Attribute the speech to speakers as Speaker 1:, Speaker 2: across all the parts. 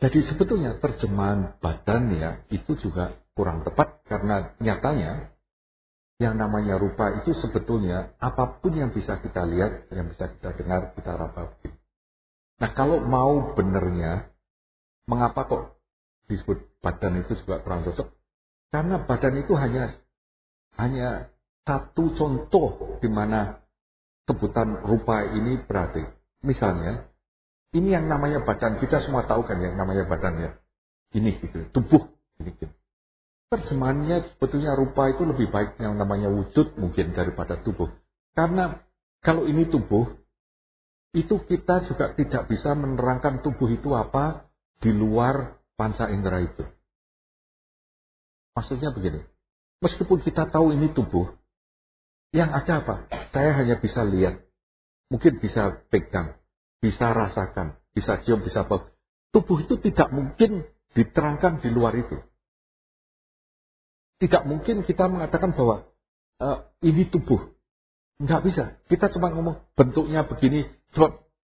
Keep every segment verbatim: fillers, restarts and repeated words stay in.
Speaker 1: Jadi sebetulnya terjemahan badannya itu juga kurang tepat karena nyatanya yang namanya rupa itu sebetulnya apapun yang bisa kita lihat, yang bisa kita dengar, kita raba. Nah kalau mau benernya, mengapa kok disebut badan itu juga kurang cocok? Karena badan itu hanya hanya satu contoh di mana sebutan rupa ini berarti. Misalnya, ini yang namanya badan, kita semua tahu kan yang namanya badan ya. Ini gitu, tubuh. Ini gitu. Terjemahannya sebetulnya rupa itu lebih baik yang namanya wujud mungkin daripada tubuh. Karena kalau ini tubuh, itu kita juga tidak bisa menerangkan tubuh itu apa di luar panca indera itu. Maksudnya begini, meskipun kita tahu ini tubuh, yang ada apa? Saya hanya bisa lihat, mungkin bisa pegang, bisa rasakan, bisa cium, bisa bau. Tubuh itu tidak mungkin diterangkan di luar itu. Tidak mungkin kita mengatakan bahwa uh, ini tubuh. Nggak bisa. Kita cuma ngomong bentuknya begini. Sebab,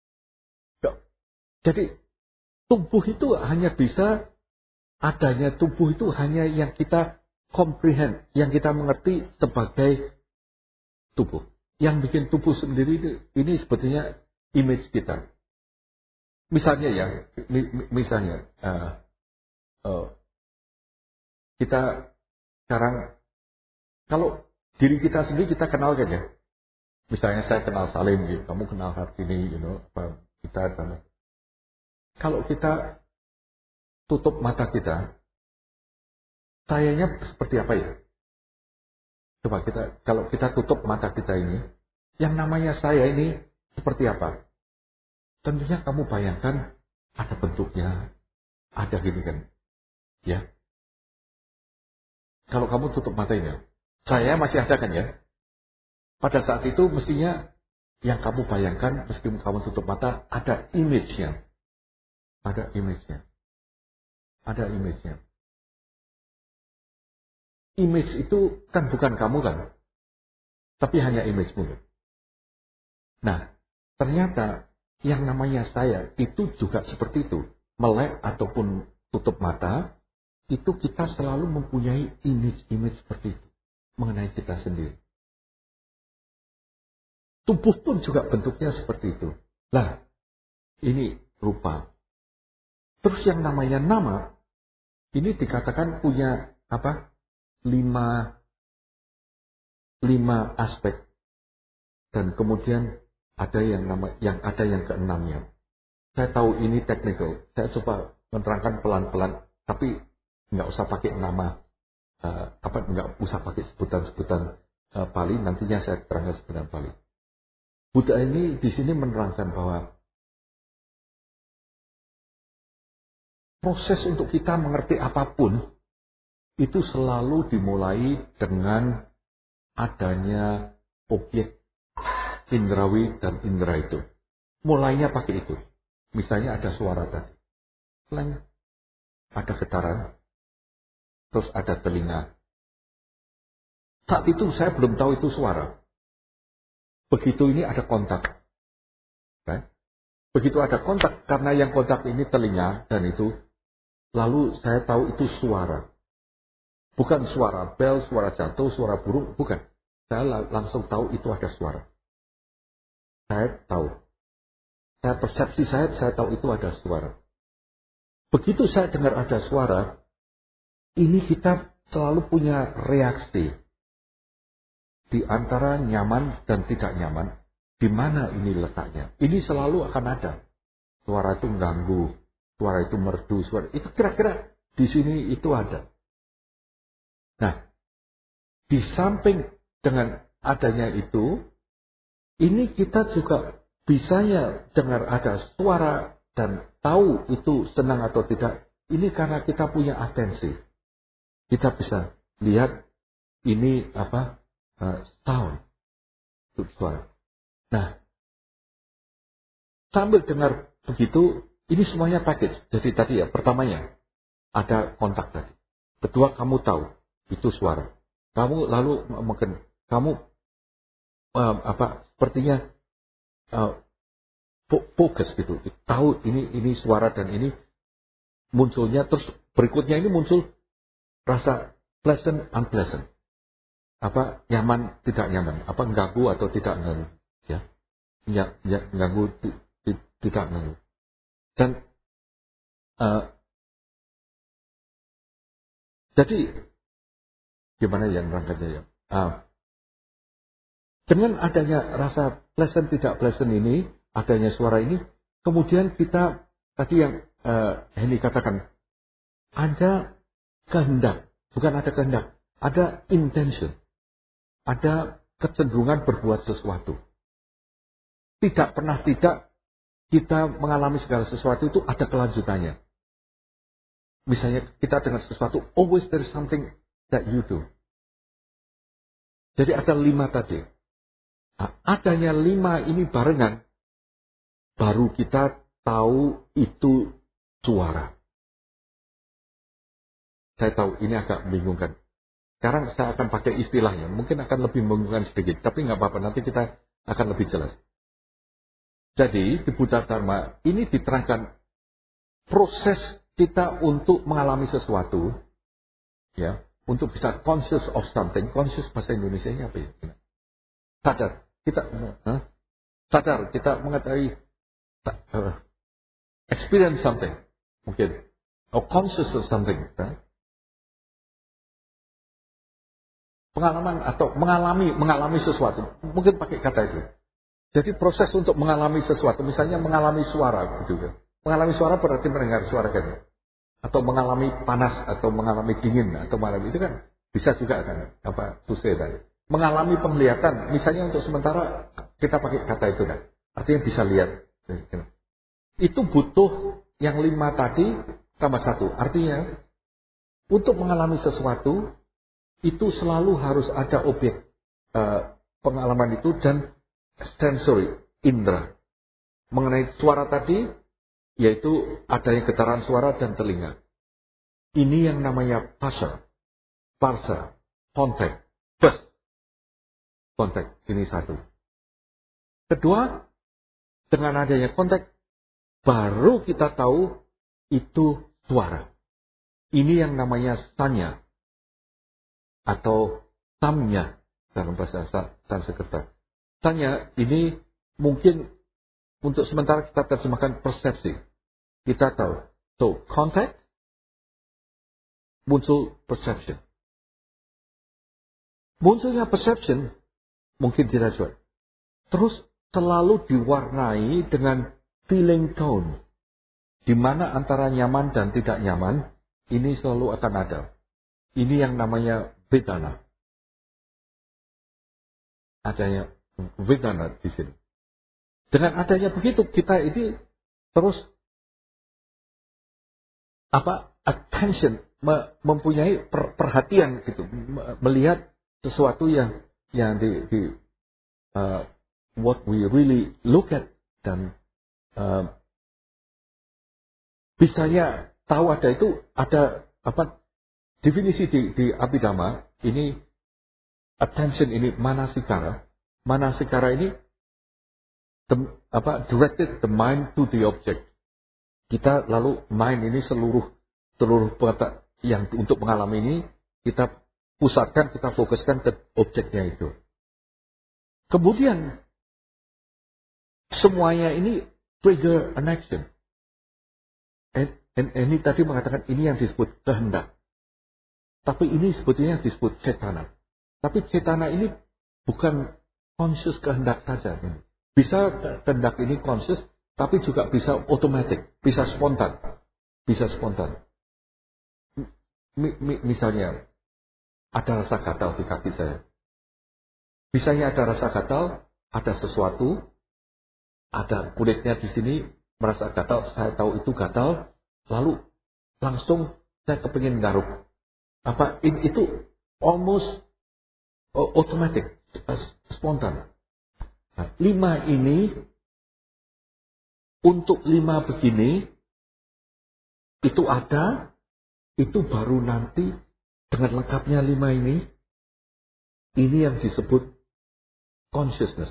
Speaker 1: jadi tubuh itu hanya bisa, adanya tubuh itu hanya yang kita comprehend, yang kita mengerti sebagai tubuh. Yang bikin tubuh sendiri ini, ini sebetulnya image kita. Misalnya ya, misalnya uh, uh, kita sekarang kalau diri kita sendiri kita kenal kan ya. Misalnya saya kenal Salim, gitu. Kamu kenal Hartini, you know, apa kita dan kalau kita tutup mata kita, sayanya seperti apa ya? Coba kita, kalau kita tutup mata kita ini, yang namanya saya ini seperti apa? Tentunya kamu bayangkan ada bentuknya, ada gini kan, ya. Kalau kamu tutup mata ini, saya masih ada kan ya? Pada saat itu mestinya yang kamu bayangkan, meskipun kamu tutup mata, ada image-nya. Ada image-nya. Ada image-nya. Image itu kan bukan kamu kan, tapi hanya image-mu. Nah, ternyata yang namanya saya itu juga seperti itu. Melek ataupun tutup mata, itu kita selalu mempunyai image-image seperti itu mengenai kita sendiri. Tubuh pun juga bentuknya seperti itu. Nah, ini rupa. Terus yang namanya nama, ini dikatakan punya apa? Lima, lima aspek. Dan kemudian ada yang nama, yang ada yang keenamnya. Saya tahu ini technical. Saya coba menerangkan pelan-pelan, tapi nggak usah pakai nama, uh, apa nggak usah pakai sebutan-sebutan uh, Pali. Nantinya saya terangkan sebutan Pali. Buddha ini di sini menerangkan bahwa proses untuk kita mengerti apapun itu selalu dimulai dengan adanya objek indrawi dan indera itu. Mulainya pakai itu. Misalnya ada suara tadi. Selain ada getaran. Terus ada telinga. Saat itu saya belum tahu itu suara. Begitu ini ada kontak. Right? Begitu ada kontak, karena yang kontak ini telinga dan itu. Lalu saya tahu itu suara. Bukan suara bel, suara jatuh, suara burung. Bukan. Saya langsung tahu itu ada suara. Saya tahu. Saya persepsi saya, saya tahu itu ada suara. Begitu saya dengar ada suara, ini kita selalu punya reaksi. Di antara nyaman dan tidak nyaman, di mana ini letaknya. Ini selalu akan ada. Suara itu mengganggu, suara itu merdu, suara itu kira-kira di sini itu ada. Nah, di samping dengan adanya itu, ini kita juga bisanya dengar ada suara dan tahu itu senang atau tidak. Ini karena kita punya atensi. Kita bisa lihat ini apa uh, sound, itu suara. Nah, sambil dengar begitu, ini semuanya package. Jadi tadi ya, pertamanya ada kontak tadi. Kedua, kamu tahu itu suara. Kamu lalu mungkin kamu uh, apa sepertinya uh, fokus gitu, tahu ini ini suara dan ini munculnya, terus berikutnya ini muncul rasa pleasant, unpleasant. Apa nyaman, tidak nyaman, apa ganggu atau tidak ganggu, ya, ya, ya ganggu, tidak ganggu. Dan uh, jadi gimana yang rangkanya ya? Uh, dengan adanya rasa pleasant tidak pleasant ini, adanya suara ini, kemudian kita tadi yang uh, Henny katakan, ada kehendak, bukan ada kehendak, ada intention, ada kecenderungan berbuat sesuatu. Tidak pernah tidak kita mengalami segala sesuatu itu ada kelanjutannya. Misalnya kita dengar sesuatu, always there is something that you do. Jadi ada lima tadi. Nah, adanya lima ini barengan, baru kita tahu itu suara. Saya tahu ini agak membingungkan. Sekarang saya akan pakai istilahnya, mungkin akan lebih membingungkan sedikit, tapi nggak apa-apa, nanti kita akan lebih jelas. Jadi di Buddha Dharma ini diterangkan proses kita untuk mengalami sesuatu, ya, untuk bisa conscious of something. Conscious bahasa Indonesianya apa ya? Sadar. Kita huh? sadar, kita mengetahui uh, experience something, mungkin, or conscious of something, huh? Pengalaman atau mengalami mengalami sesuatu, mungkin pakai kata itu. Jadi proses untuk mengalami sesuatu, misalnya mengalami suara, gitu kan? Mengalami suara berarti mendengar suara kan, atau mengalami panas, atau mengalami dingin, atau mengalami itu kan bisa juga kan, apa to say tadi. Mengalami penglihatan, misalnya untuk sementara kita pakai kata itu kan, artinya bisa lihat. Itu butuh yang lima tadi tambah satu. Artinya untuk mengalami sesuatu itu selalu harus ada objek uh, pengalaman itu dan sensory, indera. Mengenai suara tadi, yaitu adanya getaran suara dan telinga. Ini yang namanya pasar, parsa, kontak, bus. Kontak, ini satu. Kedua, dengan adanya kontak, baru kita tahu itu suara. Ini yang namanya sanya, atau samnya, dalam bahasa Sanskerta. Sanya ini mungkin untuk sementara kita terjemahkan persepsi. Kita tahu. So, contact, muncul perception. Munculnya perception, mungkin tidak juga. Terus selalu diwarnai dengan feeling tone. Di mana antara nyaman dan tidak nyaman, ini selalu akan ada. Ini yang namanya vedana. Adanya vedana di sini. Dengan adanya begitu, kita ini terus apa attention, mempunyai perhatian gitu, melihat sesuatu yang yang di, di uh, what we really look at, dan uh, bisanya tahu ada itu, ada apa definisi di, di Abhidhamma ini, attention ini manasikara. Manasikara ini the, apa directed the mind to the object. Kita lalu mind ini seluruh seluruh pengetahuan yang untuk mengalami ini kita pusatkan, kita fokuskan ke objeknya itu. Kemudian semuanya ini trigger an action. And, and, and ini tadi mengatakan ini yang disebut kehendak. Tapi ini sebetulnya disebut cetana. Tapi cetana ini bukan conscious kehendak saja. Bisa kehendak ini conscious, tapi juga bisa otomatis, bisa spontan. Bisa spontan. M- m- misalnya, ada rasa gatal di kaki saya. Bisanya ada rasa gatal, ada sesuatu, ada kulitnya di sini, merasa gatal, saya tahu itu gatal, lalu langsung saya kepingin garuk. Apa itu almost automatic, spontan. Nah, lima ini, untuk lima begini, itu ada, itu baru nanti dengan lengkapnya lima ini, ini yang disebut consciousness,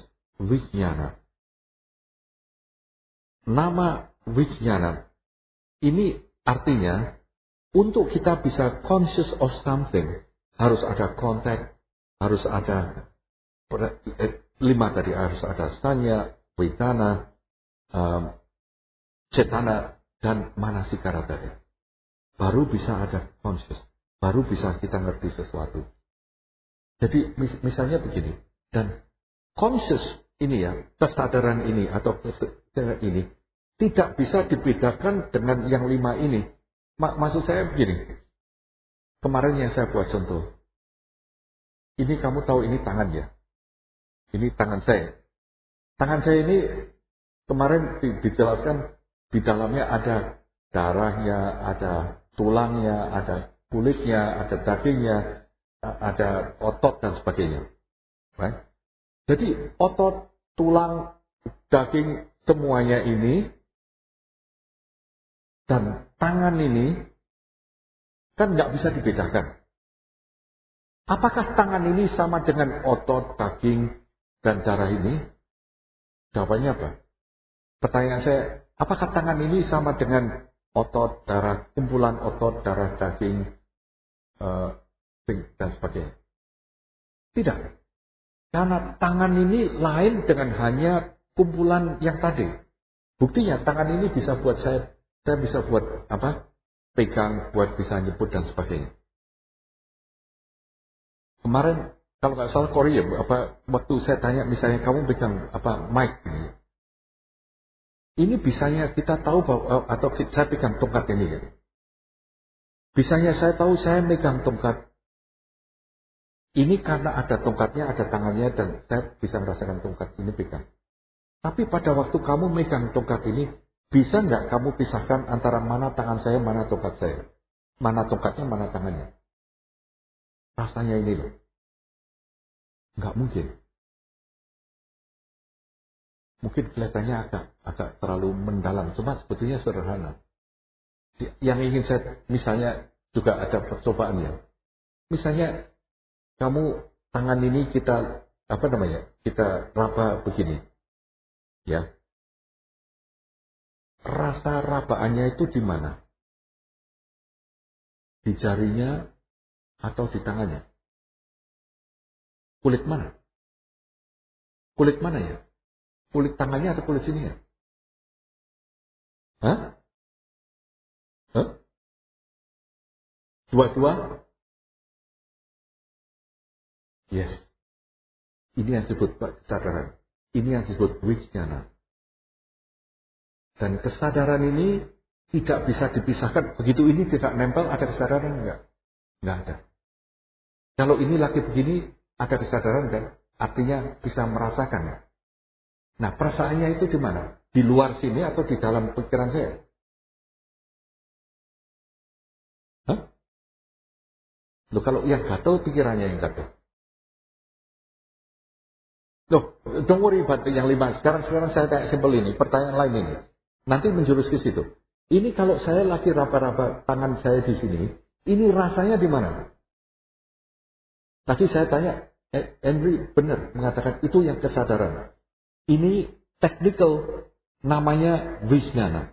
Speaker 1: vijnana. Nama vijnana ini Artinya, untuk kita bisa conscious of something, harus ada kontak, harus ada lima tadi, harus ada sanya, witana, um, cetana, dan manasikara tadi. Baru bisa ada conscious, baru bisa kita ngerti sesuatu. Jadi mis- misalnya begini, dan conscious ini ya, kesadaran ini atau kesadaran ini tidak bisa dibedakan dengan yang lima ini. Mak- maksud saya begini, kemarin yang saya buat contoh, ini kamu tahu ini tangan ya, ini tangan saya. Tangan saya ini kemarin di- dijelaskan di dalamnya ada darahnya, ada tulangnya, ada kulitnya, ada dagingnya, ada otot dan sebagainya. Right? Jadi otot, tulang, daging, semuanya ini dan tangan ini kan nggak bisa dibedakan. Apakah tangan ini sama dengan otot, daging, dan darah ini? Jawabannya apa? Pertanyaan saya, apakah tangan ini sama dengan otot, darah, kumpulan otot, darah, daging, uh, dan sebagainya? Tidak. Karena tangan ini lain dengan hanya kumpulan yang tadi. Buktinya tangan ini bisa buat saya, saya bisa buat apa? Pegang, buat bisa nyebut dan sebagainya. Kemarin kalau nggak salah Korea, apa waktu saya tanya misalnya kamu pegang apa mic ini, ini bisanya kita tahu bahwa atau saya pegang tongkat ini ya. Bisanya saya tahu saya megang tongkat ini karena ada tongkatnya, ada tangannya dan saya bisa merasakan tongkat ini pegang. Tapi pada waktu kamu megang tongkat ini, bisa nggak kamu pisahkan antara mana tangan saya, mana tongkat saya, mana tongkatnya, mana tangannya? Rasanya ini loh. Nggak mungkin. Mungkin kelihatannya agak agak terlalu mendalam, cuma sebetulnya sederhana. Yang ingin saya, misalnya juga ada percobaan ya. Misalnya kamu tangan ini kita apa namanya? Kita raba begini, ya. Rasa rabaannya itu di mana? Di jarinya atau di tangannya? Kulit mana? Kulit mana ya? Kulit tangannya atau kulit sini ya? Hah? Hah? Dua-dua? Yes. Ini yang disebut kesadaran. Ini yang disebut wijnana. Dan kesadaran ini tidak bisa dipisahkan. Begitu ini tidak nempel, ada kesadaran enggak? Enggak ada. Kalau ini lagi begini, ada kesadaran kan? Artinya bisa merasakan. Nah, perasaannya itu di mana? Di luar sini atau di dalam pikiran saya? Hah? Loh, kalau yang gatel pikirannya yang gatel. Loh, don't worry about yang lima. Sekarang sekarang saya tanya simpel ini, pertanyaan lain ini. Nanti menjurus ke situ. Ini kalau saya lagi raba-raba tangan saya di sini, ini rasanya di mana? Tadi saya tanya, Henry benar mengatakan itu yang kesadaran. Ini technical, namanya wijnana.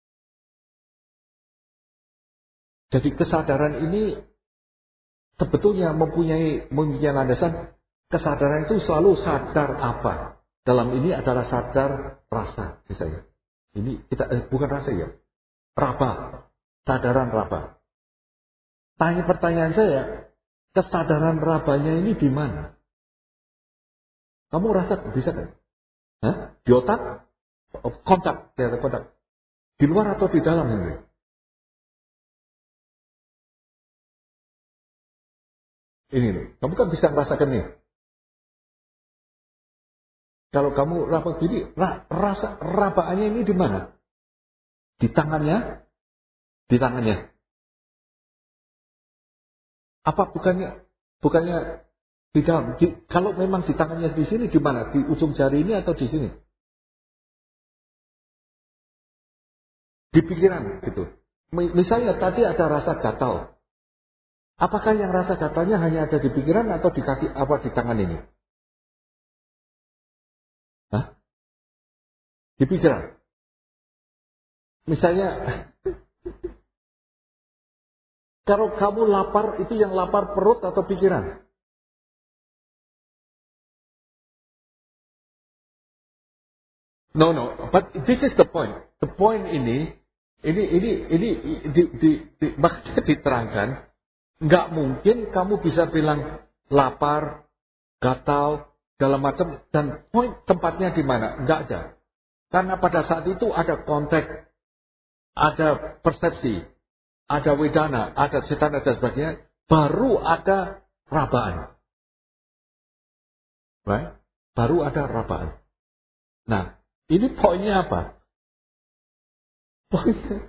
Speaker 1: Jadi kesadaran ini sebetulnya mempunyai mempunyai landasan. Kesadaran itu selalu sadar apa? Dalam ini adalah sadar rasa, misalnya. Ini kita eh, bukan rasa ya, raba, sadaran raba. Tanya pertanyaan saya, kesadaran rabanya ini di mana? Kamu rasa bisa kan? Hah? Di otak? Kontak, daerah kontak. Di luar atau di dalam ini? Ini loh, kamu kan bisa merasakan nih. Kalau kamu raba gini, ra, rasa rabaannya ini di mana? Di tangannya? Di tangannya. Apa bukannya bukannya di dalam? Di, kalau memang di tangannya di sini di mana? Di ujung jari ini atau di sini? Di pikiran gitu. Misalnya tadi ada rasa gatal. Apakah yang rasa gatalnya hanya ada di pikiran atau di kaki apa di tangan ini? Hah? Di pikiran. Misalnya Kalau kamu lapar, itu yang lapar perut atau pikiran? No, no. But this is the point. The point ini, ini, ini, ini, di, di, di, makanya diterangkan, nggak mungkin kamu bisa bilang lapar, gatal, segala macam, dan point tempatnya di mana? Nggak ada. Karena pada saat itu ada konteks, ada persepsi, ada wedana, ada setan, dan sebagainya, baru ada rabaan. Right? Baru ada rabaan. Nah, ini poinnya apa? Poinnya,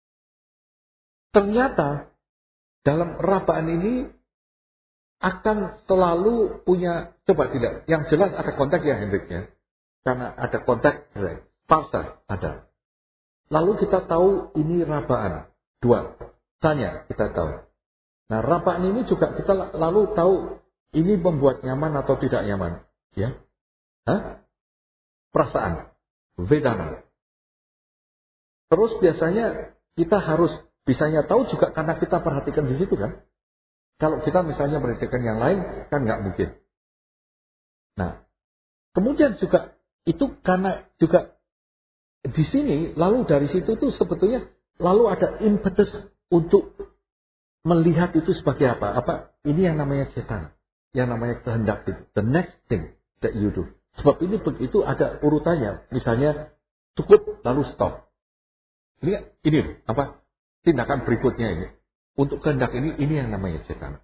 Speaker 1: ternyata dalam rabaan ini akan selalu punya, coba tidak, yang jelas ada konteks ya Hendriknya. Karena ada konteks, falsa ada. Lalu kita tahu ini rabaan. Dua, tanya kita tahu. Nah, rabaan ini juga kita lalu tahu ini membuat nyaman atau tidak nyaman. Ya, Hah? Perasaan, vedana. Terus biasanya kita harus bisanya tahu juga karena kita perhatikan di situ kan. Kalau kita misalnya perhatikan yang lain kan nggak mungkin. Nah, kemudian juga itu karena juga di sini lalu dari situ tuh sebetulnya lalu ada impetus untuk melihat itu sebagai apa? Apa? Ini yang namanya cetana, yang namanya kehendak itu. The next thing that you do. Sebab ini begitu ada urutannya. Misalnya cukup lalu stop. Lihat ini apa? Tindakan berikutnya ini. Untuk kehendak ini, ini yang namanya cetana.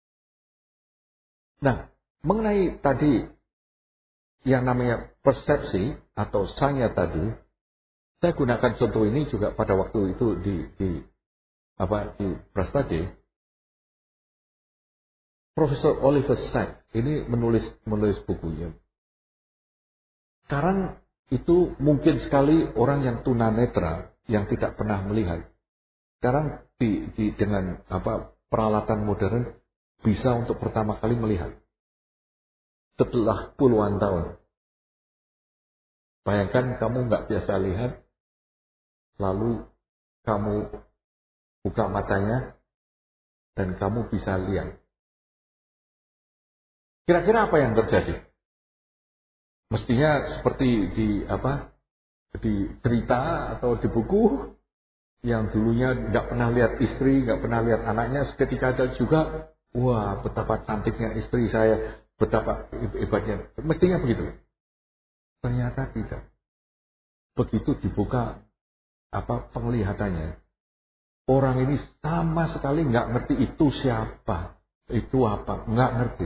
Speaker 1: Nah, mengenai tadi yang namanya persepsi atau sanya tadi, saya gunakan contoh ini juga pada waktu itu di, di apa di Prastadi. Profesor Oliver Sacks ini menulis menulis bukunya. Sekarang itu mungkin sekali orang yang tunanetra yang tidak pernah melihat. Sekarang di, di dengan apa peralatan modern bisa untuk pertama kali melihat setelah puluhan tahun. Bayangkan kamu nggak biasa lihat, lalu kamu buka matanya dan kamu bisa lihat. Kira-kira apa yang terjadi? Mestinya seperti di apa di cerita atau di buku yang dulunya nggak pernah lihat istri, nggak pernah lihat anaknya, seketika ada juga, wah betapa cantiknya istri saya, betapa hebatnya. Mestinya begitu. Ternyata tidak. Begitu dibuka apa penglihatannya, orang ini sama sekali nggak ngerti itu siapa, itu apa, nggak ngerti.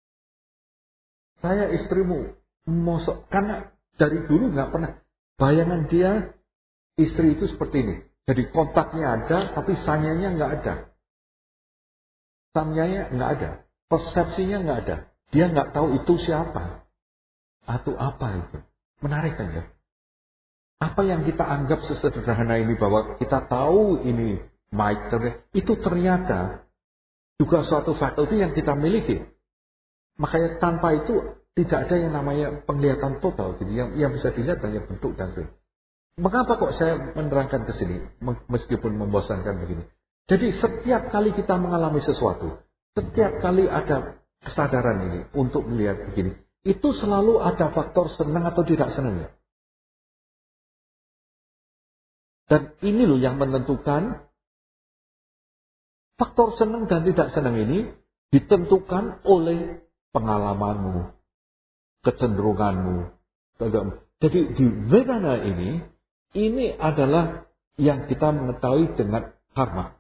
Speaker 1: Saya istrimu, mosok, karena dari dulu nggak pernah. Bayangan dia istri itu seperti ini. Jadi kontaknya ada, tapi sanyanya nggak ada. Sanyanya nggak ada, persepsinya nggak ada. Dia nggak tahu itu siapa atau apa itu. Menarik kan ya? Apa yang kita anggap sesederhana ini bahwa kita tahu ini Mike, itu ternyata juga suatu fakultas yang kita miliki. Makanya tanpa itu tidak ada yang namanya penglihatan total. Jadi yang, yang bisa dilihat hanya bentuk dan bentuk. Mengapa kok saya menerangkan ke sini meskipun membosankan begini? Jadi setiap kali kita mengalami sesuatu, setiap kali ada kesadaran ini untuk melihat begini, itu selalu ada faktor senang atau tidak senangnya. Dan ini loh yang menentukan faktor senang dan tidak senang ini ditentukan oleh pengalamanmu, kecenderunganmu. Jadi di vedana ini, ini adalah yang kita mengetahui dengan karma.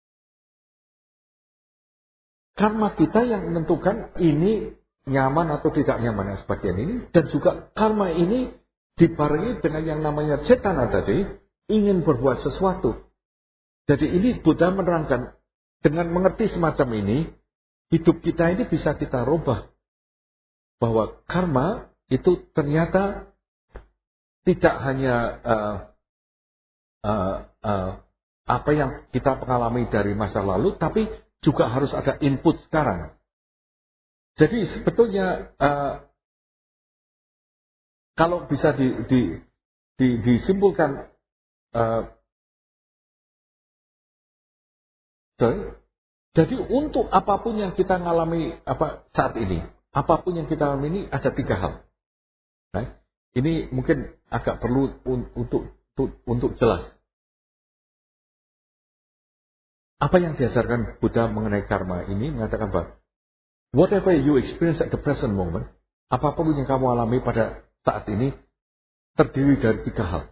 Speaker 1: Karma kita yang menentukan ini nyaman atau tidak nyaman sebagian ini. Dan juga karma ini dibarengi dengan yang namanya cetana tadi, ingin berbuat sesuatu. Jadi ini Buddha menerangkan, dengan mengerti semacam ini, hidup kita ini bisa kita rubah. Bahwa karma itu ternyata tidak hanya uh, uh, uh, apa yang kita mengalami dari masa lalu, tapi juga harus ada input sekarang. Jadi sebetulnya uh, kalau bisa di, di, di, disimpulkan, uh, sorry, Jadi untuk apapun yang kita alami apa saat ini, apapun yang kita alami ini ada tiga hal. Nah, ini mungkin agak perlu un, untuk, untuk untuk jelas. Apa yang diajarkan Buddha mengenai karma ini mengatakan bahwa whatever you experience at the present moment, apapun yang kamu alami pada saat ini terdiri dari tiga hal.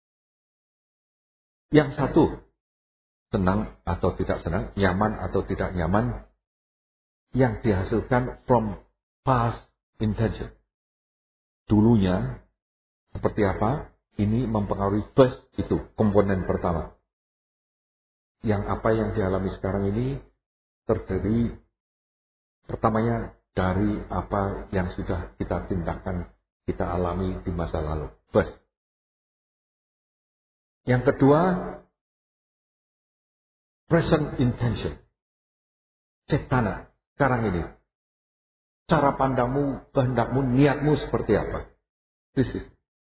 Speaker 1: Yang satu, senang atau tidak senang, nyaman atau tidak nyaman, yang dihasilkan from past intention. Dulunya seperti apa? Ini mempengaruhi first itu, komponen pertama. Yang apa yang dialami sekarang ini terdiri pertamanya dari apa yang sudah kita tindakan, kita alami di masa lalu. First. Yang kedua, present intention. Cetana, sekarang ini. Cara pandangmu, kehendakmu, niatmu seperti apa. This is.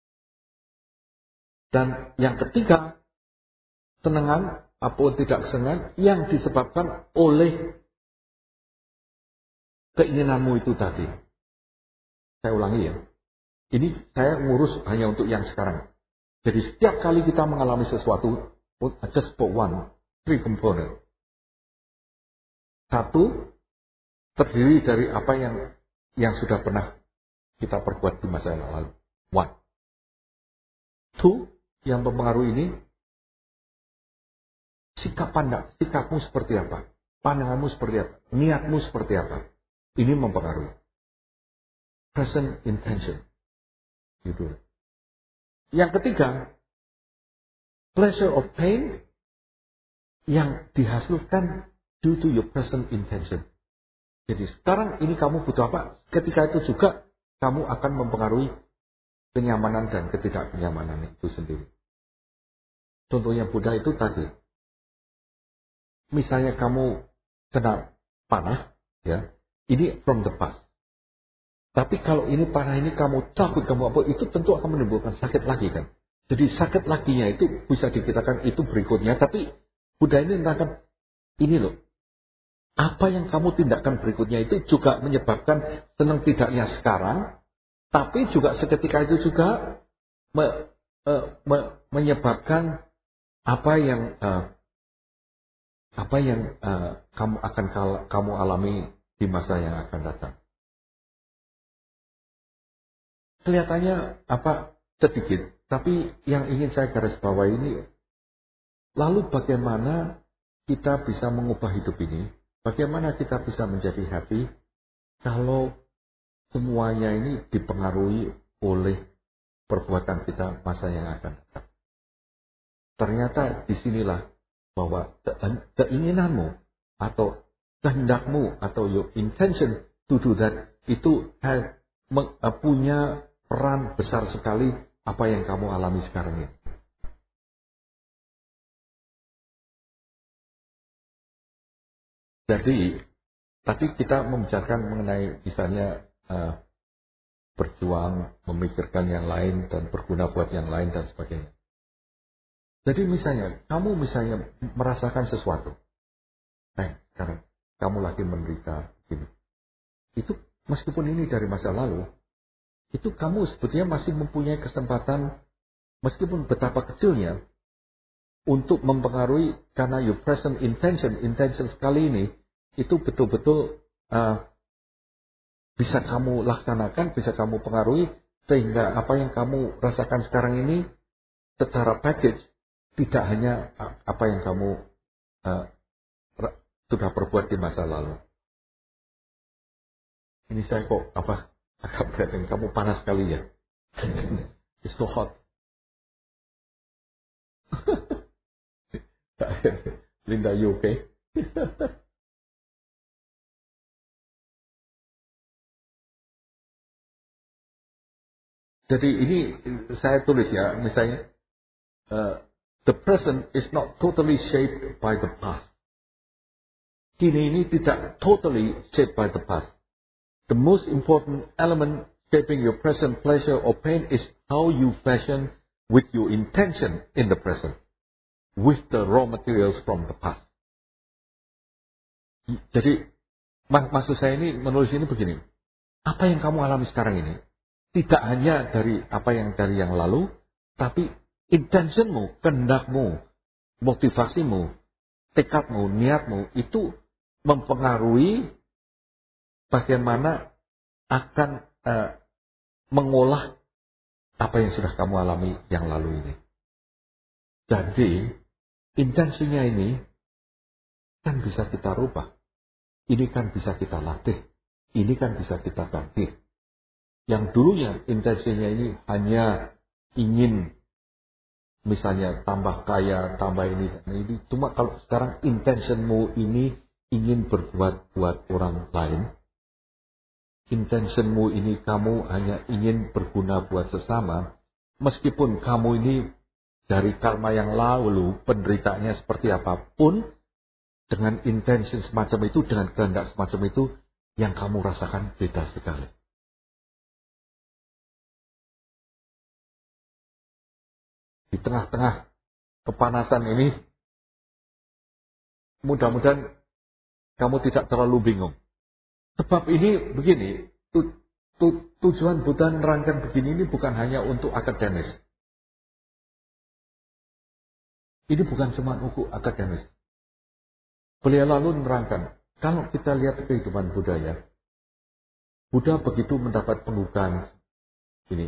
Speaker 1: Dan yang ketiga, senangan apapun tidak senang yang disebabkan oleh keinginanmu itu tadi. Saya ulangi ya. Ini saya ngurus hanya untuk yang sekarang. Jadi setiap kali kita mengalami sesuatu, just for one, three component. Satu, terdiri dari apa yang yang sudah pernah kita perbuat di masa yang lalu. One. Two, yang mempengaruhi ini, sikap pandang, sikapmu seperti apa, pandanganmu seperti apa, niatmu seperti apa. Ini mempengaruhi. Present intention. Gitu. Yang ketiga, pleasure of pain yang dihasilkan due to your present intention. Jadi sekarang ini kamu butuh apa? Ketika itu juga kamu akan mempengaruhi kenyamanan dan ketidaknyamanan itu sendiri. Contohnya Buddha itu tadi. Misalnya kamu kena panah, ya, ini from the past. Tapi kalau ini panah ini kamu cabut, kamu apa, itu tentu akan menimbulkan sakit lagi kan. Jadi sakit laginya itu bisa dikatakan itu berikutnya. Tapi Buddha ini menerangkan, ini loh. Apa yang kamu tindakan berikutnya itu juga menyebabkan senang tidaknya sekarang. Tapi juga seketika itu juga me, uh, me, menyebabkan apa yang uh, apa yang uh, kamu akan kal- kamu alami di masa yang akan datang. Kelihatannya apa sedikit, tapi yang ingin saya garis bawahi ini, lalu bagaimana kita bisa mengubah hidup ini? Bagaimana kita bisa menjadi happy kalau semuanya ini dipengaruhi oleh perbuatan kita masa yang akan datang? Ternyata disinilah bahwa keinginanmu atau kehendakmu atau your intention to do that itu has, punya peran besar sekali apa yang kamu alami sekarang ini. Jadi, tadi kita membicarakan mengenai misalnya uh, berjuang, memikirkan yang lain dan berguna buat yang lain dan sebagainya. Jadi misalnya, kamu misalnya merasakan sesuatu. Eh, sekarang kamu lagi menderita gini. Itu meskipun ini dari masa lalu, itu kamu sebetulnya masih mempunyai kesempatan, meskipun betapa kecilnya, untuk mempengaruhi karena your present intention, intention sekali ini, itu betul-betul uh, bisa kamu laksanakan, bisa kamu pengaruhi, sehingga apa yang kamu rasakan sekarang ini, secara package, tidak hanya apa yang kamu uh, sudah perbuat di masa lalu. Ini saya kok apa agak berat, kamu panas sekali ya. It's so hot. Linda, you okay? Jadi ini saya tulis ya, misalnya uh, the present is not totally shaped by the past. Kini ini tidak totally shaped by the past. The most important element shaping your present pleasure or pain is how you fashion with your intention in the present, with the raw materials from the past. Jadi mak- maksud saya ini menulis ini begini. Apa yang kamu alami sekarang ini tidak hanya dari apa yang dari yang lalu, tapi intentionmu, kehendakmu, motivasimu, tekadmu, niatmu itu mempengaruhi bagaimana akan uh, mengolah apa yang sudah kamu alami yang lalu ini. Jadi intensinya ini kan bisa kita rubah. Ini kan bisa kita latih. Ini kan bisa kita ganti. Yang dulunya intensinya ini hanya ingin misalnya tambah kaya, tambah ini, ini. Cuma kalau sekarang intentionmu ini ingin berbuat buat orang lain. Intentionmu ini kamu hanya ingin berguna buat sesama. Meskipun kamu ini dari karma yang lalu, penderitaannya seperti apapun, dengan intention semacam itu, dengan kehendak semacam itu, yang kamu rasakan beda sekali. Di tengah-tengah kepanasan ini, mudah-mudahan kamu tidak terlalu bingung. Sebab ini begini, tu, tu, tujuan Buddha nerangkan begini ini bukan hanya untuk akademis. Ini bukan cuma untuk akademis. Beliau lalu menerangkan, kalau kita lihat kehidupan Buddha ya, Buddha begitu mendapat pembukaan ini.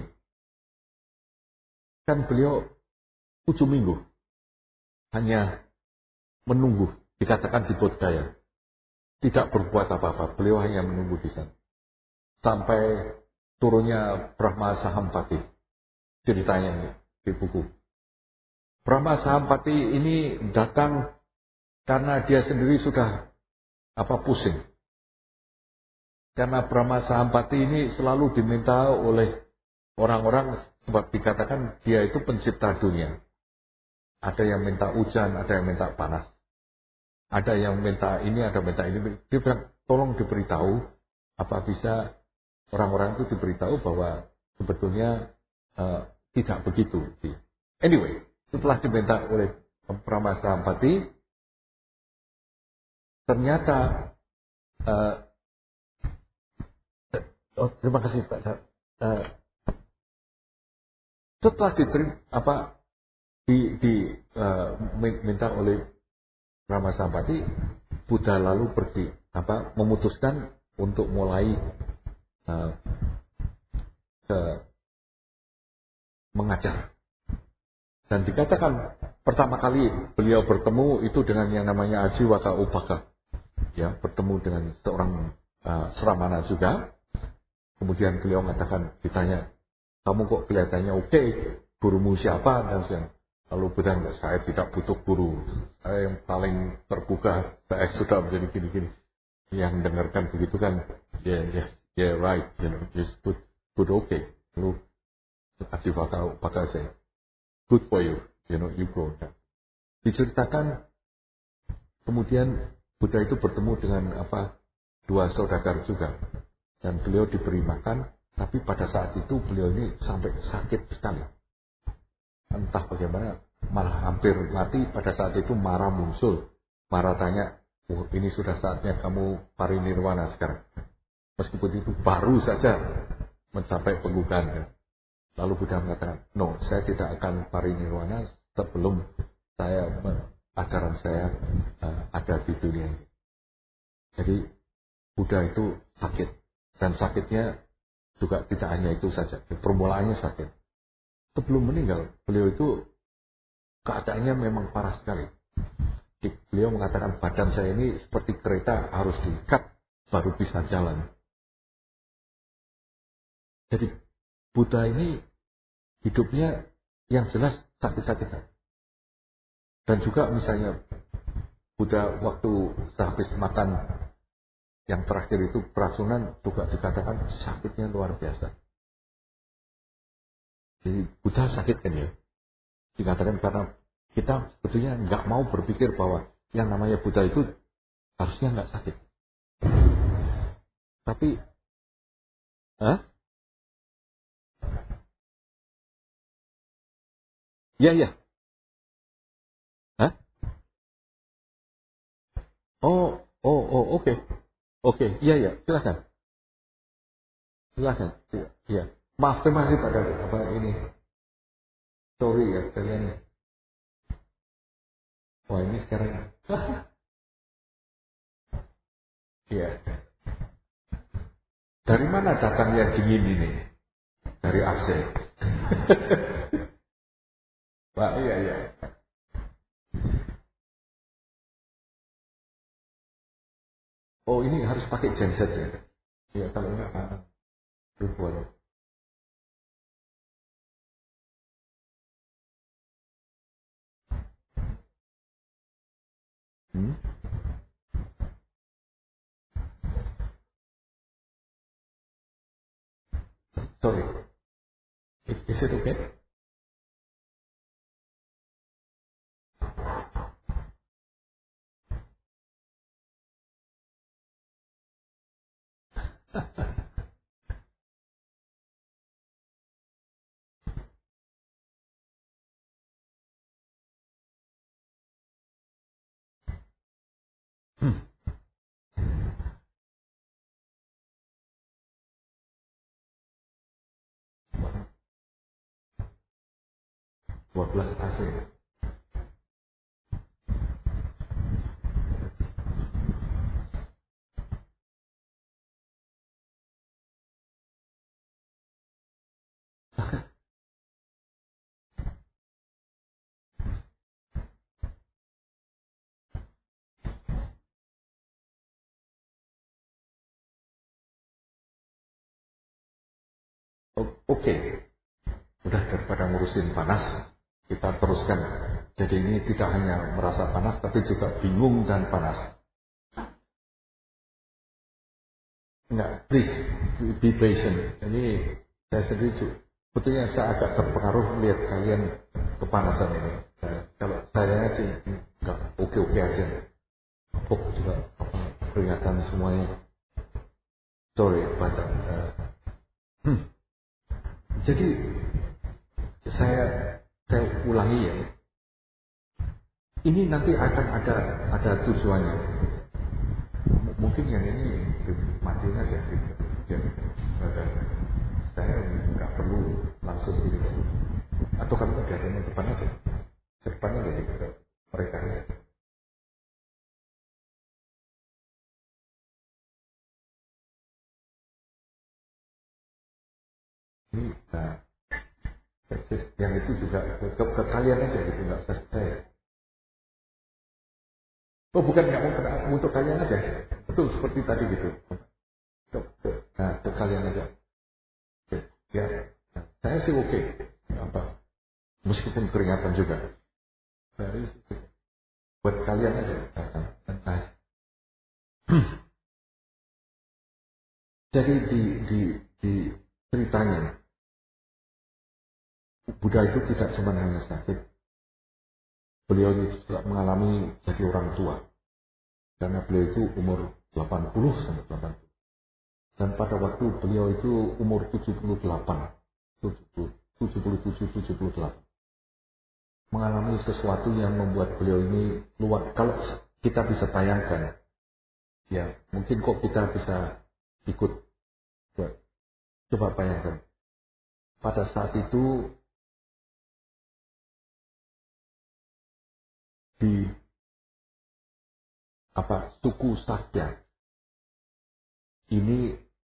Speaker 1: Kan beliau tujuh minggu hanya menunggu, dikatakan di Bodhgaya. Tidak berbuat apa-apa, beliau hanya menunggu di sana. Sampai turunnya Brahma Sahampati, ceritanya di buku. Brahma Sahampati ini datang karena dia sendiri sudah apa pusing. Karena Brahma Sahampati ini selalu diminta oleh orang-orang sebab dikatakan dia itu pencipta dunia. Ada yang minta hujan, ada yang minta panas. Ada yang minta ini, ada yang minta ini. Dia bilang, tolong diberitahu, apa bisa orang-orang itu diberitahu bahwa sebetulnya uh, tidak begitu. Anyway, setelah diminta oleh Brahma Sahampati, ternyata uh, oh, terima kasih Pak. Uh, setelah diterima apa di, di uh, minta oleh Brahma Sahampati, Buddha lalu pergi apa memutuskan untuk mulai uh, ke mengajar. Dan dikatakan pertama kali beliau bertemu itu dengan yang namanya Ajiwaka Upaka. Ya, bertemu dengan seorang uh, Sramana juga. Kemudian beliau mengatakan, ditanya, kamu kok kelihatannya oke, okay, gurumu siapa? Dan saya, lalu Buddha, saya tidak butuh guru, saya yang paling terbuka, saya sudah menjadi gini-gini. Yang dengarkan begitu kan, yeah, yeah, yeah, right, you know, just good, good, okay. Lalu Ajiwaka Upaka saya, good for you, you know, you go. Diceritakan, kemudian Buddha itu bertemu dengan apa dua saudagar juga. Dan beliau diberi makan, tapi pada saat itu beliau ini sampai sakit sekali. Entah bagaimana, malah hampir mati. Pada saat itu Mara muncul. Mara tanya, oh, ini sudah saatnya kamu parinirwana sekarang. Meskipun itu baru saja mencapai penggugaan. Lalu Buddha mengatakan, no, saya tidak akan parinirwana sebelum saya ajaran saya uh, ada di dunia ini. Jadi Buddha itu sakit. Dan sakitnya juga tidak hanya itu saja. Permulaannya sakit. Sebelum meninggal, beliau itu keadaannya memang parah sekali. Beliau mengatakan badan saya ini seperti kereta harus diikat baru bisa jalan. Jadi Buddha ini hidupnya yang jelas sakit-sakitan. Dan juga misalnya Buddha waktu sehabis makan yang terakhir itu keracunan juga dikatakan sakitnya luar biasa. Jadi Buddha sakit kan ya. Dikatakan karena kita sebetulnya nggak mau berpikir bahwa yang namanya Buddha itu harusnya nggak sakit. Tapi, hah? Ya ya. Hah? Oh, Oh, oh, oke. Okay. Oke, okay. Iya, iya, silakan. Silakan. Iya, iya. Maaf, terima kasih pada apa ini. Sorry ya, kalian. Wah, ini sekarang. Iya. Dari mana datangnya dingin ini? Dari A C. Pak, iya, iya. Oh, ini harus pakai genset ya? Iya, kalau enggak, Pak. Ribuan. Hmm? Sorry. Is, is it okay? Hmm. dua belas A C. Oke. Okay. Udah daripada ngurusin panas, kita teruskan. Jadi ini tidak hanya merasa panas, tapi juga bingung dan panas. Enggak, please, be patient. Ini saya sendiri juga. Sebetulnya saya agak terpengaruh melihat kalian kepanasan ini. Nah, kalau saya sih enggak oke-oke aja. Pok juga apa, peringatan semuanya. Sorry, pada. Uh, hmm. Jadi saya saya ulangi ya. Ini nanti akan ada ada tujuannya. M- mungkin yang ini matiin aja gitu. Ya, ada. Saya nggak perlu langsung gini. Atau kamu biarin yang depan aja. Depannya jadi ke mereka ya. Ini nah, yang itu juga ke, ke kalian aja gitu, nggak usah saya. Oh bukan nggak mau ke- untuk kalian aja. Betul seperti tadi gitu. Ke, ke, nah, ke kalian aja. Oke. Ya, nah, saya sih oke. Apa? Meskipun keringatan juga. Dari buat kalian aja. Nah, nah. Jadi di, di, di ceritanya Buddha itu tidak cuma hanya sakit, beliau itu juga mengalami jadi orang tua. Karena beliau itu umur delapan puluh sampai delapan puluh. Dan pada waktu beliau itu umur tujuh puluh delapan, tujuh puluh tujuh, tujuh puluh delapan. Mengalami sesuatu yang membuat beliau ini luar. Kalau kita bisa tayangkan, ya mungkin kok kita bisa ikut. Coba bayangkan. Pada saat itu di apa suku Sakya ini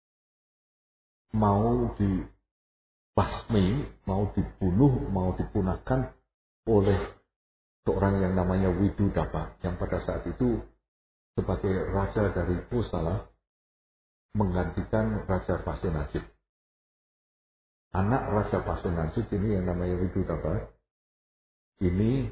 Speaker 1: mau dibasmi, mau dibunuh, mau dipunahkan oleh seorang yang namanya Widudapa, yang pada saat itu sebagai raja dari Kosala menggantikan Raja Pasenajit. Anak Raja Pasenajit ini yang namanya Widudapa ini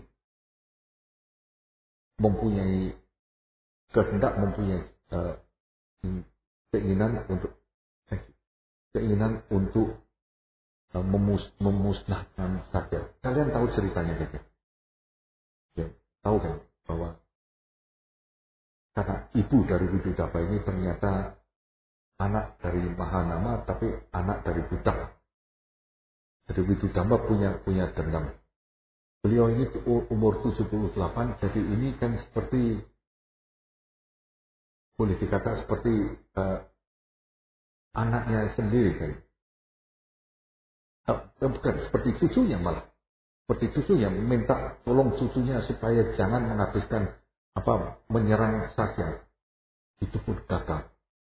Speaker 1: mempunyai kehendak, mempunyai uh, keinginan untuk eh, keinginan untuk uh, memus, memusnahkan Sakya. Kalian tahu ceritanya gitu? Ya, tahu kan bahwa karena ibu dari Widudapa ini ternyata anak dari Mahanama tapi anak dari Buddha. Jadi Widudapa punya punya dendam. Beliau ini umur tujuh puluh delapan, jadi ini kan seperti boleh dikata seperti uh, anaknya sendiri kan. Uh, bukan, seperti cucunya malah. Seperti cucunya minta tolong cucunya supaya jangan menghabiskan apa menyerang Sakya. Itu pun gagal.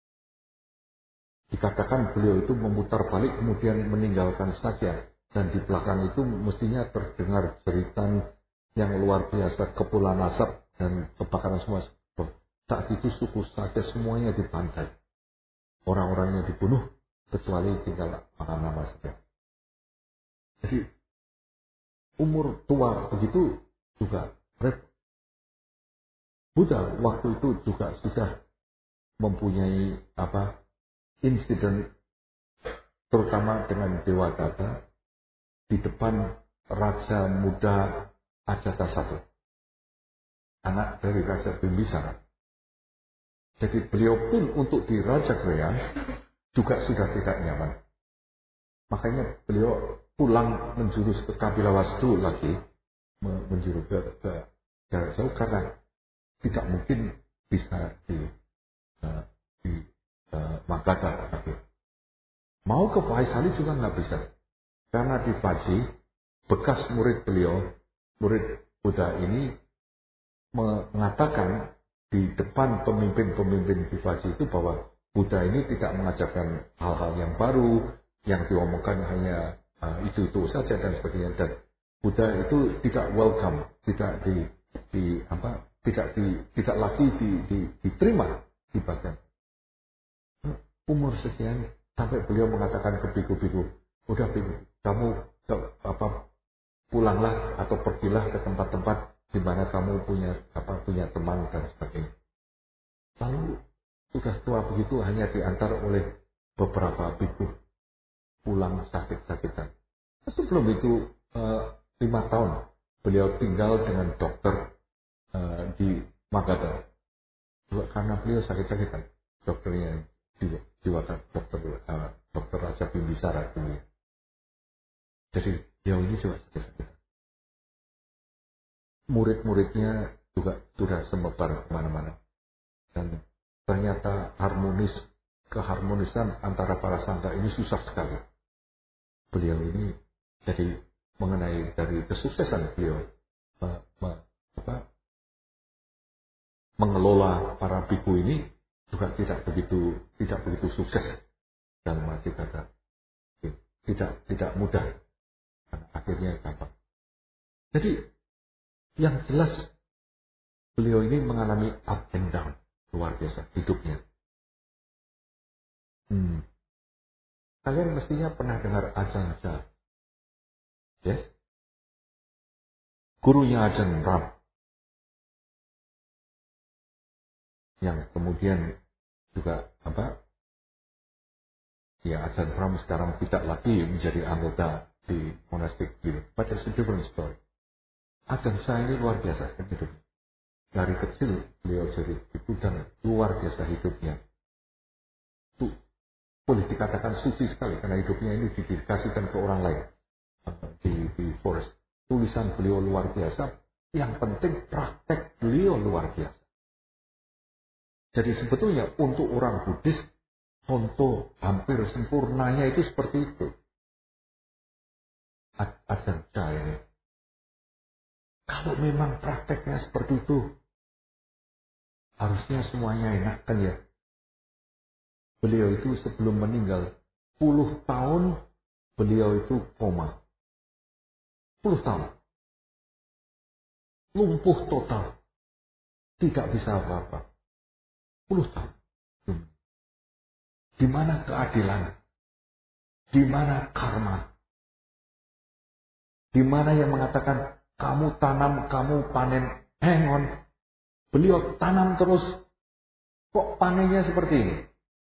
Speaker 1: Dikatakan beliau itu memutar balik kemudian meninggalkan Sakya. Dan di belakang itu mestinya terdengar jeritan yang luar biasa, kepulan asap dan kebakaran semua. Saat itu suku Sakya semuanya dibantai. Orang-orangnya dibunuh, kecuali tinggal nama saja. Jadi, umur tua begitu juga repot. Buddha waktu itu juga sudah mempunyai apa insiden, terutama dengan Dewa Data, di depan Raja Muda Ajatasattu, anak dari Raja Bimbisara. Jadi beliau pun untuk di Raja Gaya juga sudah tidak nyaman. Makanya beliau pulang menjurus ke Kapilawastu lagi, menjurus ke, ke jarak jauh karena tidak mungkin bisa di, uh, di uh, Magadha lagi. Mau ke Vaisali juga nggak bisa. Karena di Vaji, bekas murid beliau, murid Buddha ini mengatakan di depan pemimpin-pemimpin di Vaji itu bahwa Buddha ini tidak mengajarkan hal-hal yang baru, yang diomongkan hanya uh, itu-itu saja dan sebagainya. Dan Buddha itu tidak welcome, tidak di, di apa, tidak di, tidak lagi di, di, diterima di bagian. Umur sekian sampai beliau mengatakan ke biku-biku, udah biku, kamu ke, apa, pulanglah atau pergilah ke tempat-tempat di mana kamu punya apa punya teman dan sebagainya. Lalu sudah tua begitu hanya diantar oleh beberapa biku pulang sakit-sakitan. Sebelum itu uh, lima tahun beliau tinggal dengan dokter uh, di Magadha. Karena beliau sakit-sakitan, dokternya diwakil dokter uh, dokter Raja Bimbisara ini. Jadi beliau ini juga sakit-sakitan. Murid-muridnya juga sudah semebar kemana-mana. Dan ternyata harmonis, keharmonisan antara para sangka ini susah sekali. Beliau ini jadi mengenai dari kesuksesan beliau me, me, apa, mengelola para biku ini juga tidak begitu tidak begitu sukses dalam arti kata tidak tidak mudah. Akhirnya gampang. Jadi yang jelas beliau ini mengalami up and down luar biasa hidupnya. Hmm. Kalian mestinya pernah dengar Ajahn Chah, yes? Gurunya Ajahn Brahm, yang kemudian juga apa? Ya Ajahn Brahm sekarang tidak lagi menjadi anggota di monastik gitu. But it's a different story. Ajahn Chah ini luar biasa hidupnya. Dari kecil beliau jadi itu dan luar biasa hidupnya. Itu boleh dikatakan suci sekali karena hidupnya ini didedikasikan ke orang lain di, di forest. Tulisan beliau luar biasa. Yang penting praktek beliau luar biasa. Jadi sebetulnya untuk orang Buddhis contoh hampir sempurnanya itu seperti itu. Ajahn Chah ini. Kalau memang prakteknya seperti itu, harusnya semuanya enak kan ya. Beliau itu sebelum meninggal, puluh tahun beliau itu koma. Puluh tahun. Lumpuh total. Tidak bisa apa-apa. Puluh tahun. Hmm. Di mana keadilan? Di mana karma? Di mana yang mengatakan kamu tanam, kamu panen. Hang on. Beliau tanam terus. Kok panennya seperti ini?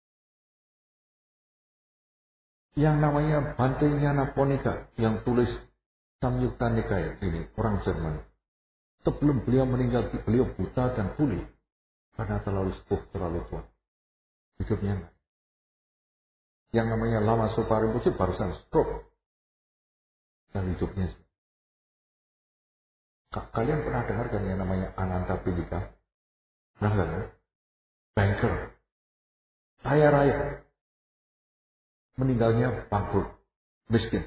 Speaker 1: Yang namanya Bhante Nyana Ponika yang tulis Samyukta Nikaya ini orang Jerman. Sebelum beliau meninggal, beliau buta dan tuli karena terlalu sepuh, terlalu tua. Hidupnya enggak. Yang namanya Lama Soparinpoche barusan stroke dan hidupnya. Kalian pernah dengar kan yang namanya Ananta Pilika? Pernah nggak? banker, kaya raya, meninggalnya bangkrut, miskin.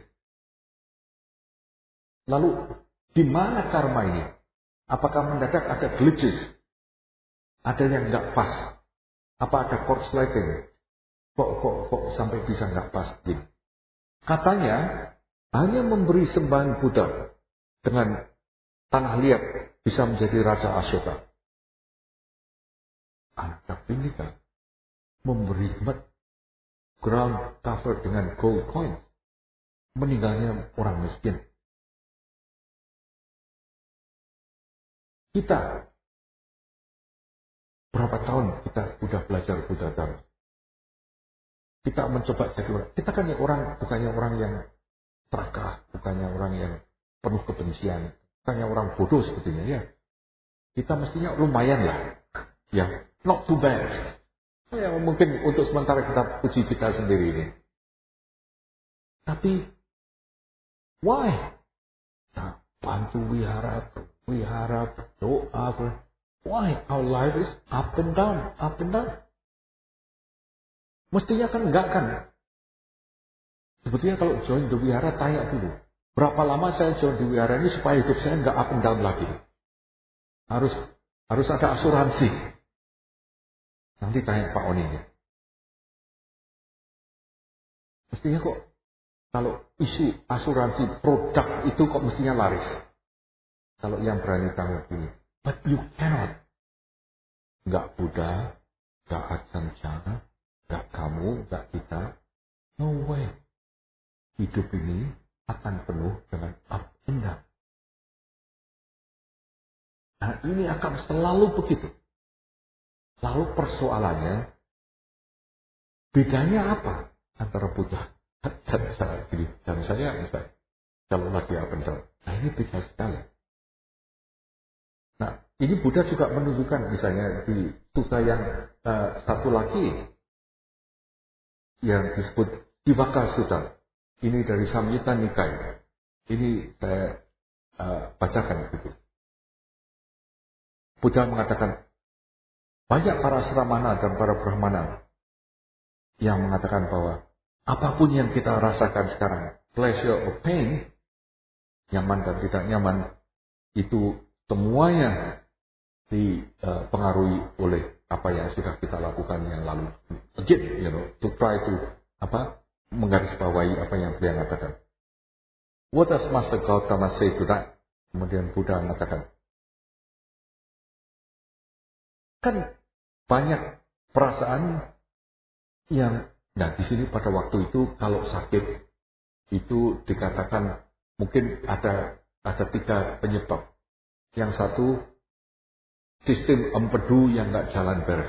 Speaker 1: Lalu di mana karma ini? Apakah mendadak ada glitches? Ada yang nggak pas? Apa ada korsleting? Kok kok kok sampai bisa nggak pas? Gitu. Katanya hanya memberi sembahan Buddha dengan tanah liat bisa menjadi Raja Ashoka. Tapi ini kan memberi ground cover dengan gold coins. Meninggalnya orang miskin. Kita, berapa tahun kita sudah belajar Buddha Dharma? Kita mencoba jadi orang. Kita kan ya orang, bukannya orang yang serakah, bukannya orang yang penuh kebencian, bukannya orang bodoh sebetulnya ya. Kita mestinya lumayan lah. Ya, not too bad. Ya, mungkin untuk sementara kita puji kita sendiri ini. Tapi, why? Nah, bantu wihara, wihara, berdoa. Why? Our life is up and down, up and down. Mestinya kan enggak kan? Sebetulnya kalau join the wihara, tanya dulu. Berapa lama saya join the wihara ini supaya hidup saya enggak up and down lagi? Harus harus ada asuransi. Nanti tanya Pak Oni. Mestinya kok kalau isu asuransi produk itu kok mestinya laris. Kalau yang berani tanggung ini. But you cannot. Enggak Buddha, enggak Ajahn Chah, enggak kamu, enggak kita. No way. Hidup ini akan penuh dengan up and down. Nah ini akan selalu begitu. Lalu persoalannya, bedanya apa antara Buddha dan saya ini dan saya misalnya kalau lagi up and down. Nah ini beda sekali. Nah ini Buddha juga menunjukkan misalnya di sutta yang uh, satu lagi yang disebut Ivaka Sutta. Ini dari Samyutta Nikaya. Ini saya uh, bacakan gitu. Buddha mengatakan banyak para sramana dan para brahmana yang mengatakan bahwa apapun yang kita rasakan sekarang, pleasure or pain, nyaman dan tidak nyaman, itu semuanya dipengaruhi oleh apa yang sudah kita lakukan yang lalu. Again, you know, to try to apa menggarisbawahi apa yang beliau katakan. What does Master Gautama say to that? Kemudian Buddha mengatakan, kan banyak perasaan yang, nah di sini pada waktu itu kalau sakit itu dikatakan mungkin ada ada tiga penyebab. Yang satu sistem empedu yang nggak jalan beres.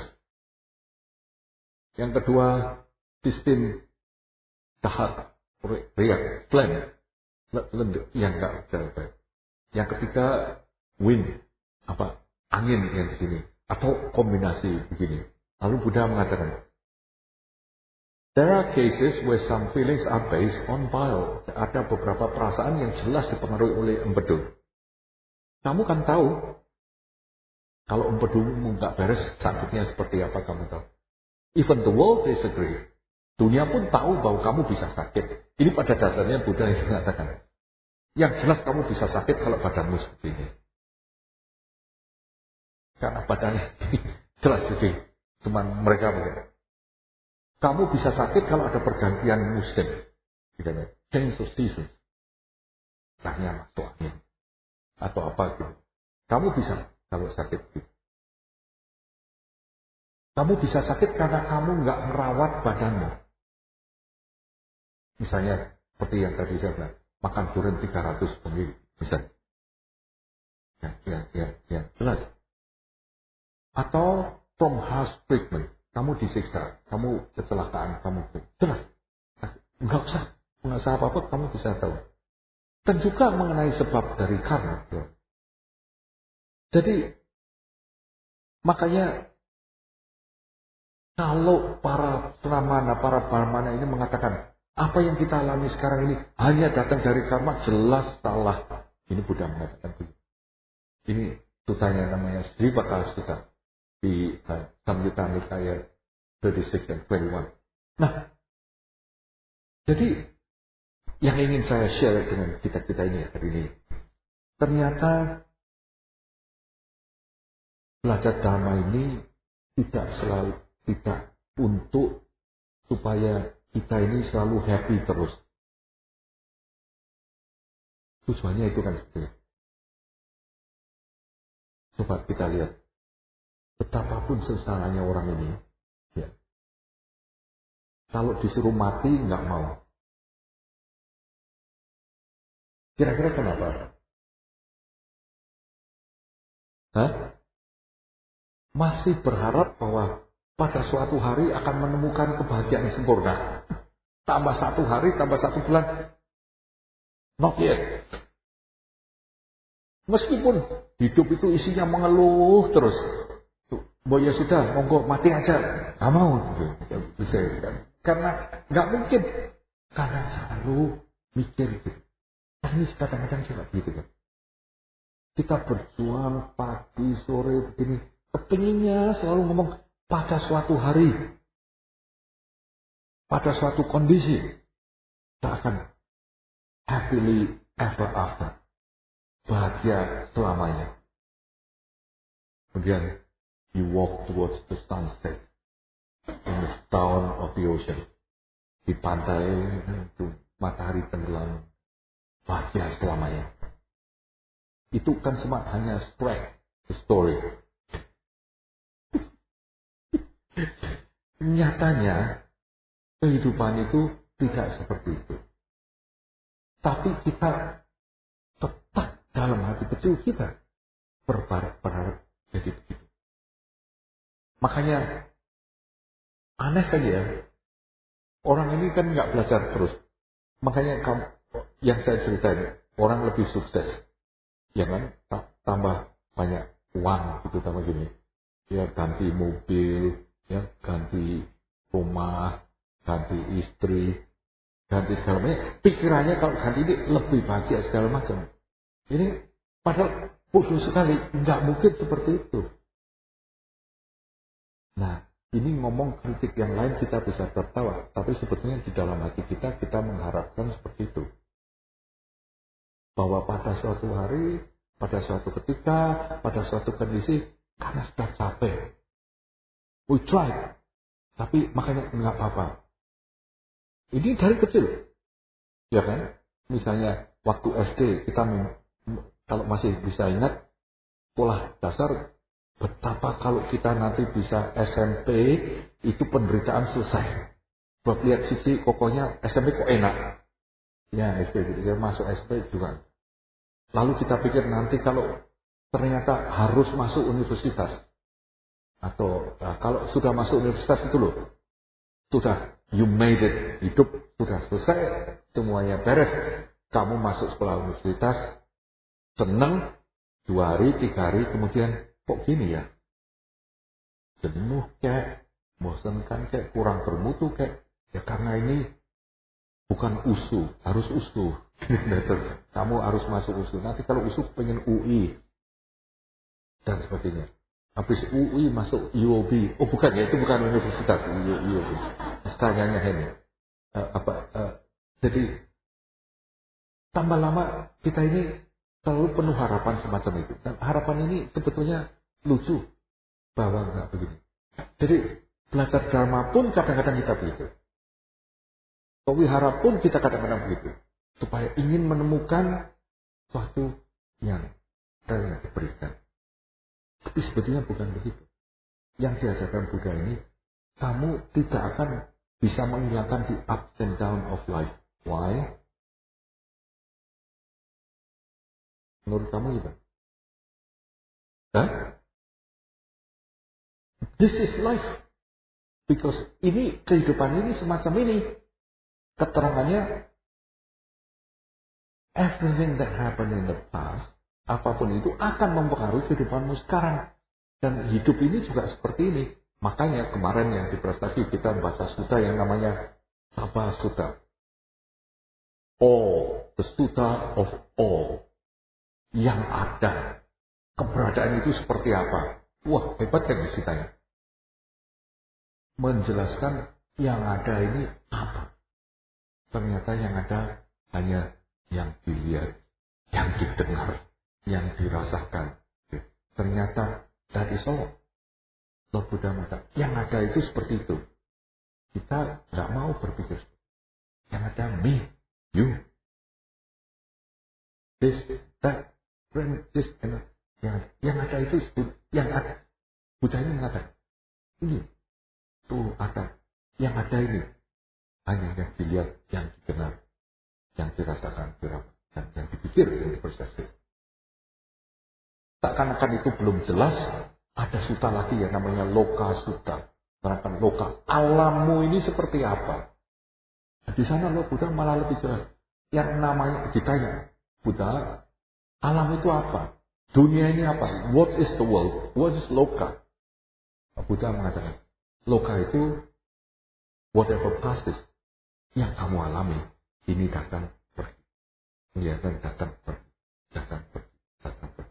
Speaker 1: Yang kedua sistem tahat riak phlegm yang nggak jalan beres. Yang ketiga wind apa angin yang di sini. Atau kombinasi begini. Lalu Buddha mengatakan, there are cases where some feelings are based on bile. Ada beberapa perasaan yang jelas dipengaruhi oleh empedu. Kamu kan tahu, kalau empedumu nggak beres, sakitnya seperti apa kamu tahu. Even the world disagree. Dunia pun tahu bahwa kamu bisa sakit. Ini pada dasarnya Buddha yang mengatakan. Yang jelas kamu bisa sakit kalau badanmu seperti ini. Karena badannya jelas jadi cuma mereka begitu. Kamu bisa sakit kalau ada pergantian musim, gitu. Change of seasons. Tanya masuk angin atau apa gitu. Kamu bisa kalau sakit gitu. Kamu bisa sakit karena kamu nggak merawat badanmu. Misalnya seperti yang tadi saya bilang, makan durian tiga ratus pengil, misalnya. Ya, ya, ya, ya, jelas. Atau from harsh treatment, kamu disiksa, kamu kecelakaan, kamu jelas, nggak usah, nggak usah apa-apa, kamu bisa tahu. Dan juga mengenai sebab dari karma. Jadi makanya kalau para sramana, para brahmana ini mengatakan apa yang kita alami sekarang ini hanya datang dari karma, jelas salah. Ini Buddha mengatakan begitu. Ini sutanya namanya Srivaka Sutta. di uh, Samyutta Nikaya thirty-six dan twenty-one. Nah, jadi yang ingin saya share dengan kita-kita ini hari ini, ternyata belajar Dharma ini tidak selalu tidak untuk supaya kita ini selalu happy terus. Tujuannya itu kan sebetulnya. Coba kita lihat betapapun sengsaranya orang ini, ya. Kalau disuruh mati nggak mau. Kira-kira kenapa? Hah? Masih berharap bahwa pada suatu hari akan menemukan kebahagiaan yang sempurna. Tambah satu hari, tambah satu bulan. Not yet. Meskipun hidup itu isinya mengeluh terus. Boh ya sudah, monggo mati aja. Nggak mau. Bisa, kan? Karena nggak mungkin. Karena selalu mikir gitu. Ini kadang-kadang juga gitu kan. Kita berjuang pagi, sore, begini. Kepinginnya selalu ngomong pada suatu hari. Pada suatu kondisi. Kita akan happily ever after. Bahagia selamanya. Kemudian, you walk towards the sunset. In the dawn of the ocean. Di pantai itu matahari tenggelam. Bahagia selamanya. Itu kan cuma hanya spread the story. Nyatanya kehidupan itu tidak seperti itu. Tapi kita tetap dalam hati kecil kita berharap jadi begitu. Makanya aneh kan ya. Orang ini kan nggak belajar terus. Makanya kamu, yang saya ceritain, orang lebih sukses. Ya kan, tambah banyak uang gitu, tambah gini. Ya ganti mobil, ya ganti rumah, ganti istri, ganti segala macam. Pikirannya kalau ganti ini lebih bahagia segala macam. Ini padahal bodoh sekali, nggak mungkin seperti itu. Nah, ini ngomong kritik yang lain kita bisa tertawa, tapi sebetulnya di dalam hati kita kita mengharapkan seperti itu. Bahwa pada suatu hari, pada suatu ketika, pada suatu kondisi, karena sudah capek. We tried. Tapi makanya nggak apa-apa. Ini dari kecil. Ya kan? Misalnya waktu S D kita kalau masih bisa ingat sekolah dasar, betapa kalau kita nanti bisa S M P itu penderitaan selesai. Buat lihat sisi kokohnya S M P kok enak. Ya S D gitu. Masuk S M P juga. Lalu kita pikir nanti kalau ternyata harus masuk universitas. Atau nah, kalau sudah masuk universitas itu loh. Sudah you made it. Hidup sudah selesai. Semuanya beres. Kamu masuk sekolah universitas. Senang. Dua hari, tiga hari. Kemudian kok gini ya. Jenuh kayak. Bosankan kayak. Kurang bermutu kayak. Ya karena ini bukan U S U. Harus U S U. Kamu harus masuk U S U. Nanti kalau U S U pengen U I. Dan sebagainya. Habis U I masuk U O B. Oh bukan ya, itu bukan universitas. U O B. Sayangnya ini. Uh, apa, uh, jadi, tambah lama kita ini selalu penuh harapan semacam itu. Dan harapan ini sebetulnya lucu. Bahwa enggak begini. Jadi, belajar Dharma pun kadang-kadang kita begitu. Wihara pun kita kadang-kadang begitu. Supaya ingin menemukan sesuatu yang yang diberikan. Tapi sebetulnya bukan begitu. Yang diajarkan Buddha ini, kamu tidak akan bisa menghilangkan the ups and down of life. Why? Menurut kamu gimana? Hah? This is life. Because ini, kehidupan ini semacam ini. Keterangannya, everything that happened in the past, apapun itu akan mempengaruhi kehidupanmu sekarang. Dan hidup ini juga seperti ini. Makanya kemarin yang di prestasi kita bahasa Sutta yang namanya Sabha Sutta. All, the Sutta of all. Yang ada. Keberadaan itu seperti apa? Wah, hebat kan ceritanya. Menjelaskan yang ada ini apa. Ternyata yang ada hanya yang dilihat, yang didengar, yang dirasakan. Ternyata that is all. Lord Buddha mengatakan, yang ada itu seperti itu. Kita nggak mau berpikir. Yang ada me, you, this, that, when, this, and that. Yang, yang ada itu, yang ada. Buddha ini mengatakan, ini, tuh ada. Yang ada ini, hanya yang dilihat, yang didengar, yang dirasakan, dan yang dipikir, yang dipersepsi. Takkan-akan itu belum jelas, ada suta lagi yang namanya loka suta. Terangkan loka, alammu ini seperti apa? Di sana loh Buddha malah lebih jelas. Yang namanya ditanya, Buddha, alam itu apa? Dunia ini apa? What is the world? What is loka? Buddha mengatakan, loka itu whatever passes yang kamu alami, ini datang pergi. Ini akan datang pergi, datang pergi, datang pergi.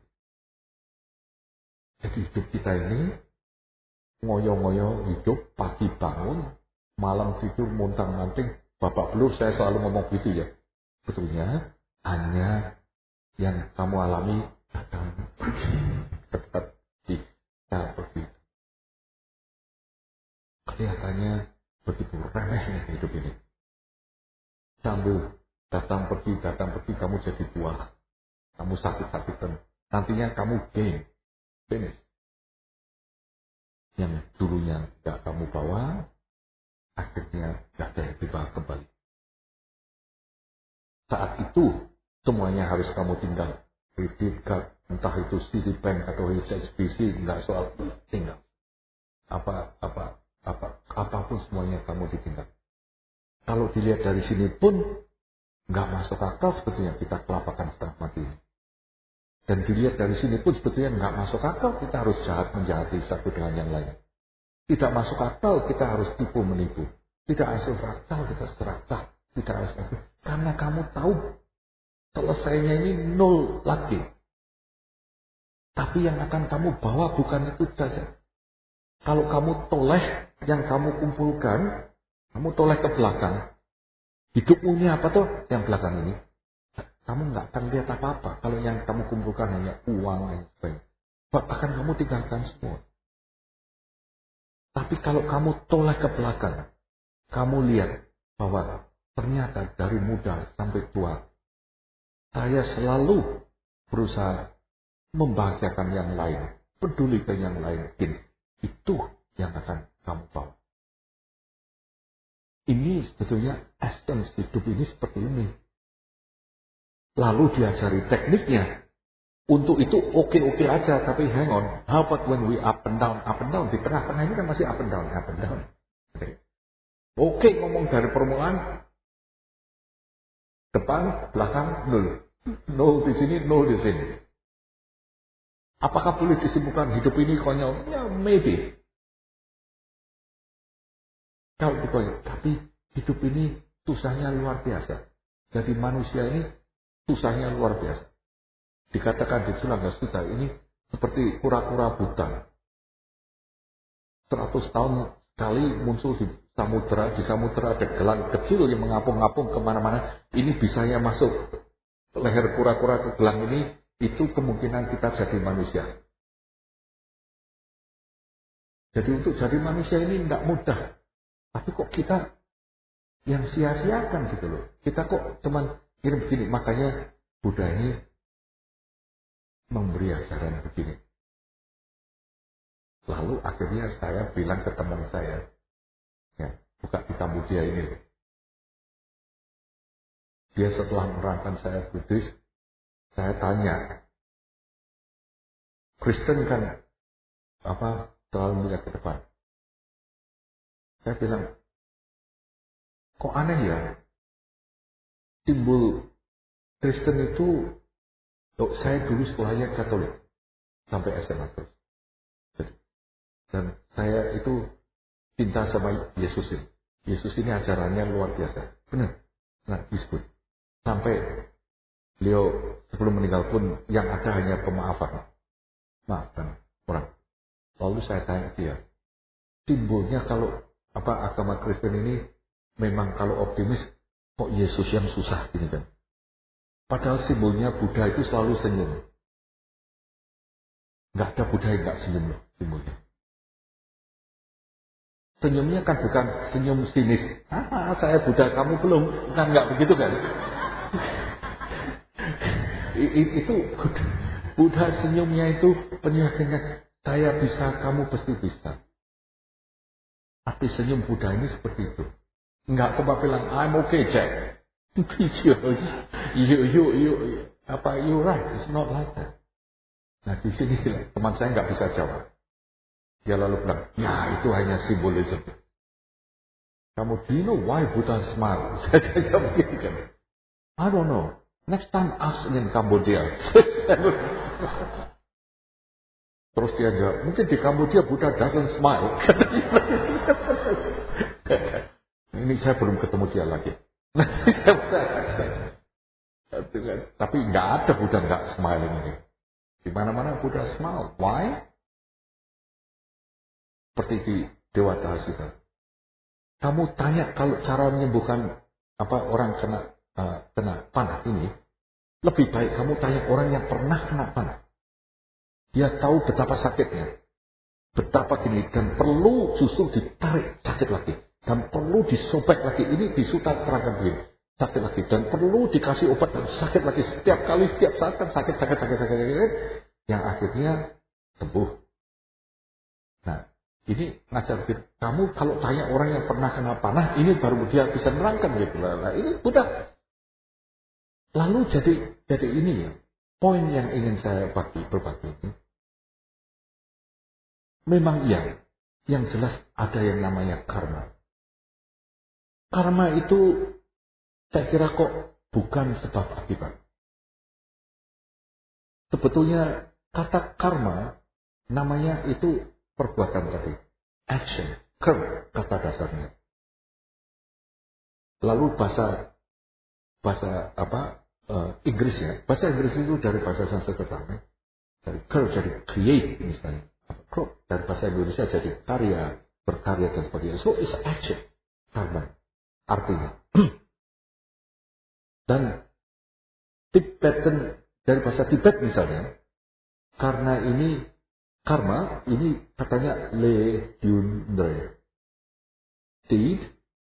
Speaker 1: Jadi hidup kita ini ngoyo-ngoyo hidup, pagi bangun, malam tidur montang-manting. Bapak belur saya selalu ngomong gitu ya. Betulnya hanya yang kamu alami datang pergi, tetap kita pergi. Kelihatannya begitu remehnya hidup ini. Sambil datang pergi, datang pergi, kamu jadi tua. Kamu sakit-sakitan. Nantinya kamu gain, finish. Yang dulunya tidak kamu bawa, akhirnya tidak ada yang dibawa kembali. Saat itu, semuanya harus kamu tinggal. Kredit card, entah itu Citibank atau H S B C, tidak soal tinggal. Apa, apa, apa, apapun semuanya kamu ditinggal. Kalau dilihat dari sini pun, nggak masuk akal sebetulnya kita kelapakan setengah mati. Dan dilihat dari sini pun sebetulnya nggak masuk akal kita harus jahat menjahati satu dengan yang lain. Tidak masuk akal kita harus tipu menipu. Tidak masuk akal kita serakah. Tidak masuk akal. Karena kamu tahu selesainya ini nol lagi. Tapi yang akan kamu bawa bukan itu saja. Kalau kamu toleh yang kamu kumpulkan, kamu toleh ke belakang. Hidupmu ini apa tuh yang belakang ini? Kamu nggak akan lihat apa-apa. Kalau yang kamu kumpulkan hanya uang dan sebagainya. Bahkan kamu tinggalkan semua. Tapi kalau kamu toleh ke belakang, kamu lihat bahwa ternyata dari muda sampai tua, saya selalu berusaha membahagiakan yang lain, pedulikan yang lain. Itu yang akan kamu bawa. Ini sebetulnya essence hidup ini seperti ini. Lalu diajari tekniknya. Untuk itu oke-oke aja, tapi hang on. How about when we up and down, up and down? Di tengah-tengah ini kan masih up and down, up and down. Oke ngomong dari permulaan, depan, belakang, nol. Nol di sini, nol di sini. Apakah boleh disimpulkan hidup ini konyol? Ya, maybe. Kalau dikonyol, tapi hidup ini susahnya luar biasa. Jadi manusia ini susahnya luar biasa. Dikatakan di Sulangga Sutta ini seperti kura-kura buta. Seratus tahun sekali muncul di samudera, di samudera ada gelang kecil yang mengapung-apung kemana-mana. Ini bisanya masuk leher kura-kura ke gelang ini, itu kemungkinan kita jadi manusia. Jadi untuk jadi manusia ini tidak mudah. Tapi kok kita yang sia-siakan gitu loh. Kita kok cuman kirim begini. Makanya Buddha ini memberi ajaran begini. Lalu akhirnya saya bilang ke teman saya, ya, buka kitab Buddha ini. Dia setelah menerangkan saya Buddhis, saya tanya, Kristen kan apa selalu melihat ke depan. Saya bilang, kok aneh ya? Simbol Kristen itu, oh, saya dulu sekolahnya Katolik sampai S M A terus. Dan saya itu cinta sama Yesus ini. Yesus ini ajarannya luar biasa. Benar. Nah, disebut. Sampai beliau sebelum meninggal pun yang ada hanya pemaafan. Maafkan orang. Lalu saya tanya dia, simbolnya kalau apa agama Kristen ini memang kalau optimis, kok Yesus yang susah gini kan? Padahal simbolnya Buddha itu selalu senyum. Nggak ada Buddha yang nggak senyum loh simbolnya. Senyumnya kan bukan senyum sinis. Ah, saya Buddha, kamu belum. Kan nggak begitu kan? Itu Buddha senyumnya itu penyakinnya, saya bisa, kamu pasti bisa. Arti senyum Buddha ini seperti itu. Enggak coba bilang, I'm okay, Jack. you, you, you, you, apa, you right, it's not like that. Nah di sini teman saya nggak bisa jawab. Dia lalu bilang, ya itu hanya simbolisme. Kamu, do you know why Buddha smile? Saya jawab begini kan. I don't know. Next time ask in Cambodia. Terus dia jawab, mungkin di Kamboja Buddha doesn't smile. Ini saya belum ketemu dia lagi. Tapi nggak ada Buddha nggak smiling ini. Di mana-mana Buddha smile. Why? Seperti di Dewa Tahasita. Kamu tanya kalau cara menyembuhkan apa orang kena uh, kena panah ini, lebih baik kamu tanya orang yang pernah kena panah. Dia tahu betapa sakitnya, betapa gini, dan perlu justru ditarik sakit lagi, dan perlu disobek lagi. Ini disutat terangkan begini, sakit lagi, dan perlu dikasih obat dan sakit lagi setiap kali, setiap saat kan sakit, sakit, sakit, sakit, sakit, yang akhirnya sembuh. Nah, ini ngajar gitu. Kamu kalau tanya orang yang pernah kena panah, ini baru dia bisa menerangkan gitu. Nah, ini udah. Lalu jadi jadi ini ya, poin yang ingin saya bagi berbagi ini. Memang iya, yang jelas ada yang namanya karma. Karma itu saya kira kok bukan sebab akibat. Sebetulnya kata karma namanya itu perbuatan tadi. Action, karma kata dasarnya. Lalu bahasa bahasa apa uh, Inggris ya. Bahasa Inggris itu dari bahasa Sanskerta. Dari karma jadi create misalnya. Dari bahasa Indonesia jadi karya, berkarya dan sebagainya. So it's action, karma artinya. Dan Tibetan dari bahasa Tibet misalnya, karena ini karma ini katanya le dundre, seed,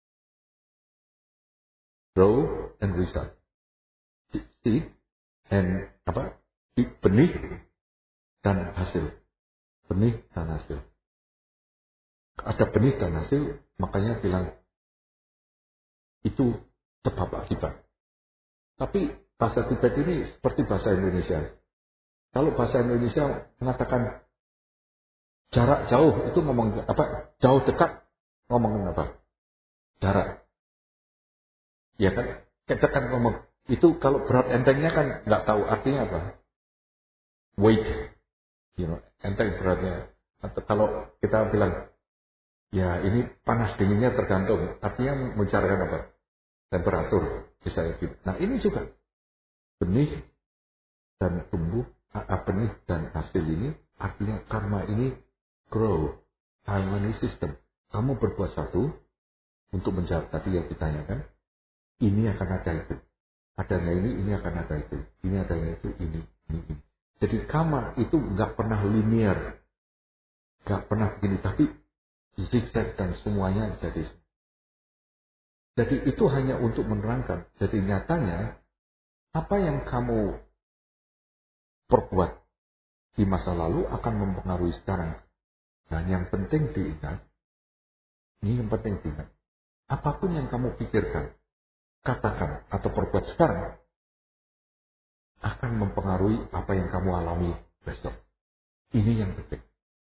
Speaker 1: grow and result. Seed and apa? Benih dan hasil. Benih dan hasil. Ada benih dan hasil, makanya bilang itu sebab akibat. Tapi bahasa Tibet ini seperti bahasa Indonesia. Kalau bahasa Indonesia mengatakan jarak jauh, itu ngomong apa? Jauh dekat, ngomongin apa? Jarak. Ya kan? Kita kan ngomong, itu kalau berat entengnya kan nggak tahu artinya apa. Weight. You know, enteng beratnya. Atau kalau kita bilang, ya ini panas dinginnya tergantung. Artinya mencarikan apa? Temperatur. Misalnya gitu. Nah ini juga. Benih dan tumbuh, benih dan hasil ini, artinya karma ini grow. Harmony system. Kamu berbuat satu, untuk menjawab tadi yang ditanyakan, ini akan ada itu. Adanya ini, ini akan ada itu. Ini adanya itu, ini, ini, ini. Jadi karma itu nggak pernah linear, nggak pernah begini, tapi zigzag dan semuanya jadi. Jadi itu hanya untuk menerangkan. Jadi nyatanya apa yang kamu perbuat di masa lalu akan mempengaruhi sekarang. Dan yang penting diingat, ini yang penting diingat. Apapun yang kamu pikirkan, katakan atau perbuat sekarang akan mempengaruhi apa yang kamu alami besok. Ini yang penting.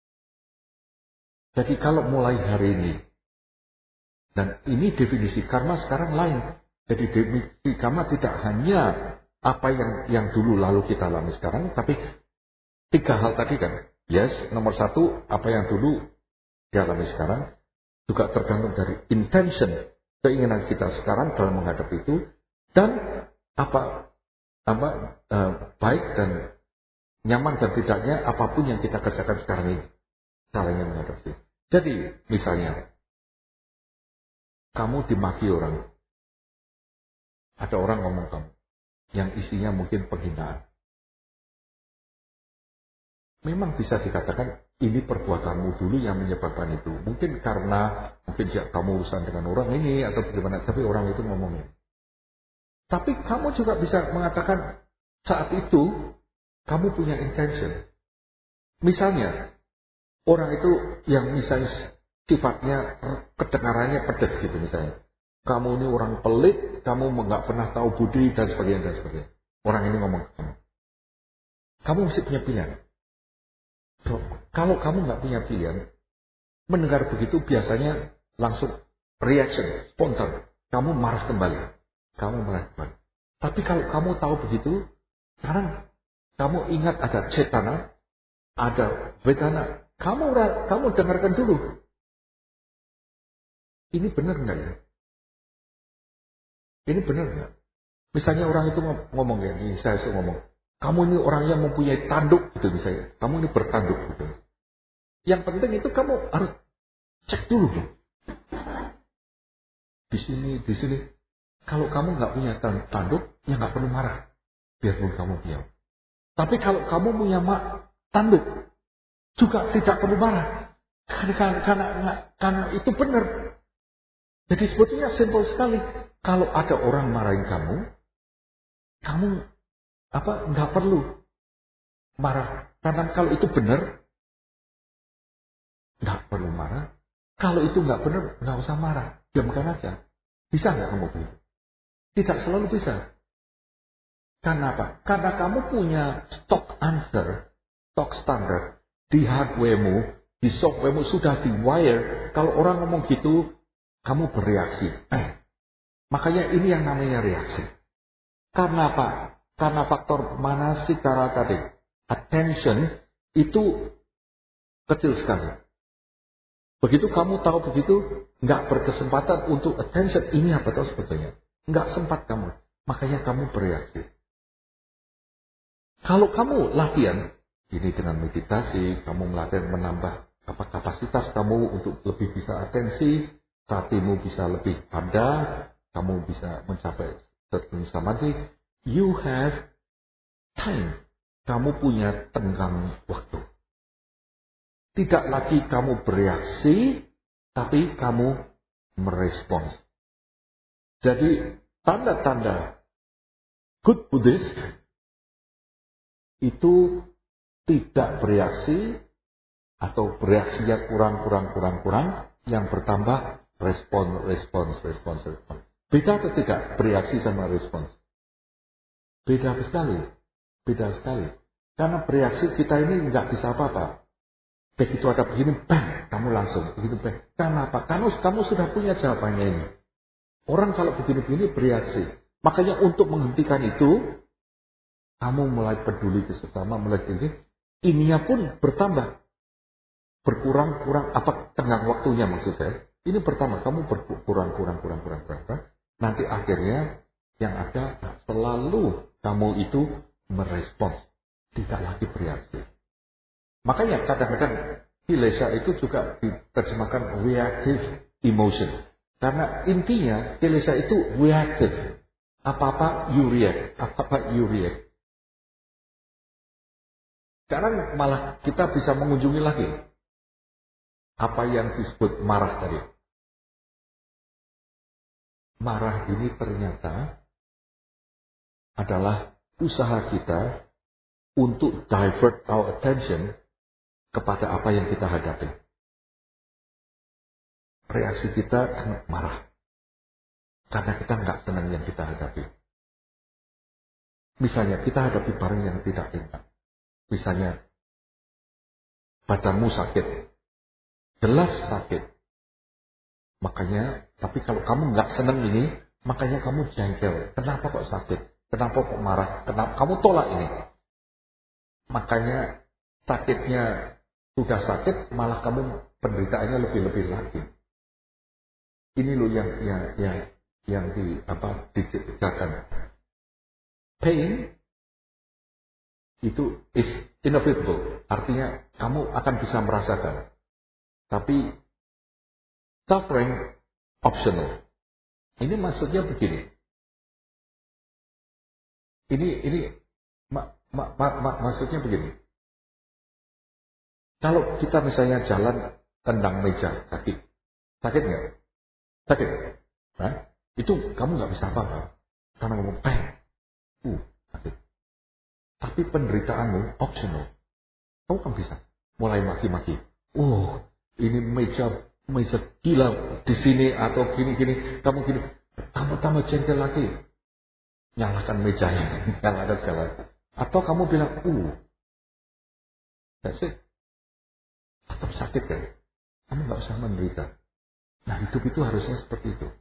Speaker 1: Jadi kalau mulai hari ini, dan ini definisi karma sekarang lain. Jadi definisi karma tidak hanya apa yang yang dulu lalu kita alami sekarang, tapi tiga hal tadi kan. Yes, nomor satu, apa yang dulu dialami sekarang, juga tergantung dari intention, keinginan kita sekarang dalam menghadapi itu, dan apa apa uh, baik dan nyaman dan tidaknya apapun yang kita kerjakan sekarang ini. caranya menghadapi. Jadi, misalnya, kamu dimaki orang. Ada orang ngomong kamu, yang isinya mungkin penghinaan. Memang bisa dikatakan, ini perbuatanmu dulu yang menyebabkan itu. Mungkin karena, mungkin ya, kamu urusan dengan orang ini, atau bagaimana, tapi orang itu ngomongnya. Tapi kamu juga bisa mengatakan, saat itu, kamu punya intention. Misalnya, orang itu yang misalnya sifatnya kedengarannya pedas gitu misalnya. Kamu ini orang pelit, kamu nggak pernah tahu budi dan sebagainya dan sebagainya. Orang ini ngomong ke kamu. Kamu mesti punya pilihan. So, kalau kamu nggak punya pilihan, mendengar begitu biasanya langsung reaction, spontan. Kamu marah kembali. Kamu marah kembali. Tapi kalau kamu tahu begitu, sekarang kamu ingat ada cetana, ada vedana. Kamu kamu dengarkan dulu. Ini benar nggak ya? Ini benar nggak? Misalnya orang itu ngomong ya, ini saya suka ngomong, kamu ini orang yang mempunyai tanduk gitu misalnya. Kamu ini bertanduk gitu. Yang penting itu kamu harus cek dulu. Di sini, di sini. Kalau kamu nggak punya tanduk, ya nggak perlu marah. Biarpun kamu punya. Tapi kalau kamu punya mak tanduk, juga tidak perlu marah. Karena, karena, karena, karena itu benar. Jadi sebetulnya simpel sekali. Kalau ada orang marahin kamu, kamu apa nggak perlu marah. Karena kalau itu benar, nggak perlu marah. Kalau itu nggak benar, nggak usah marah. Diamkan aja. Bisa nggak kamu begitu? Tidak selalu bisa. Karena apa? Karena kamu punya stock answer, stock standard di hardware-mu, di software-mu sudah di wire. Kalau orang ngomong gitu, kamu bereaksi. Eh, makanya ini yang namanya reaksi. Karena apa? Karena faktor mana secara tadi? Attention itu kecil sekali. Begitu kamu tahu begitu, nggak berkesempatan untuk attention. Ini apa tahu sebetulnya? Nggak sempat kamu. Makanya kamu bereaksi. Kalau kamu latihan, ini dengan meditasi, kamu melatih menambah apa kapasitas kamu untuk lebih bisa atensi, hatimu bisa lebih pada, kamu bisa mencapai certain samadhi, you have time. Kamu punya tenggang waktu. Tidak lagi kamu bereaksi, tapi kamu merespons. Jadi tanda-tanda good Buddhist itu tidak bereaksi atau bereaksinya kurang, kurang, kurang, kurang, yang bertambah respon, respons, respons, respons. Beda atau tidak bereaksi sama respons? Beda sekali, beda sekali. Karena bereaksi kita ini nggak bisa apa-apa. Begitu ada begini, bang, kamu langsung begitu bang. Kenapa? Karena kamu sudah punya jawabannya ini. Orang kalau begini-begini bereaksi. Makanya untuk menghentikan itu, kamu mulai peduli ke sesama, mulai ini, ininya pun bertambah. Berkurang-kurang, apa tenggang waktunya maksud saya. Ini pertama, kamu berkurang, kurang, kurang, kurang, kurang, kurang. Nanti akhirnya yang ada selalu kamu itu merespons. Tidak lagi bereaksi. Makanya kadang-kadang kilesa itu juga diterjemahkan reactive emotion. Karena intinya kilesa itu reactive. Apa-apa you react. Apa-apa you react. Sekarang malah kita bisa mengunjungi lagi apa yang disebut marah tadi. Marah ini ternyata adalah usaha kita untuk divert our attention kepada apa yang kita hadapi. Reaksi kita marah. Karena kita nggak senang yang kita hadapi. Misalnya kita hadapi barang yang tidak enak. Misalnya, badanmu sakit. Jelas sakit. Makanya, tapi kalau kamu nggak senang ini, makanya kamu jengkel. Kenapa kok sakit? Kenapa kok marah? Kenapa? Kamu tolak ini. Makanya, sakitnya sudah sakit, malah kamu penderitaannya lebih-lebih lagi. Ini loh yang yang yang yang di apa diciptakan. Pain itu is inevitable. Artinya kamu akan bisa merasakan. Tapi suffering optional. Ini maksudnya begini. Ini ini ma, ma, ma, ma, maksudnya begini. Kalau kita misalnya jalan tendang meja sakit, sakit nggak? Sakit, nah, itu kamu nggak bisa apa-apa karena kamu peng, uh, sakit. Tapi penderitaanmu optional. Kamu kan bisa mulai maki-maki. Oh, ini meja meja gila di sini atau gini-gini. Kamu gini, tambah-tambah jengkel lagi. Nyalakan mejanya, nyalakan segala. Atau kamu bilang, uh, that's it. Tetap sakit kan? Kamu nggak usah menderita. Nah, hidup itu harusnya seperti itu.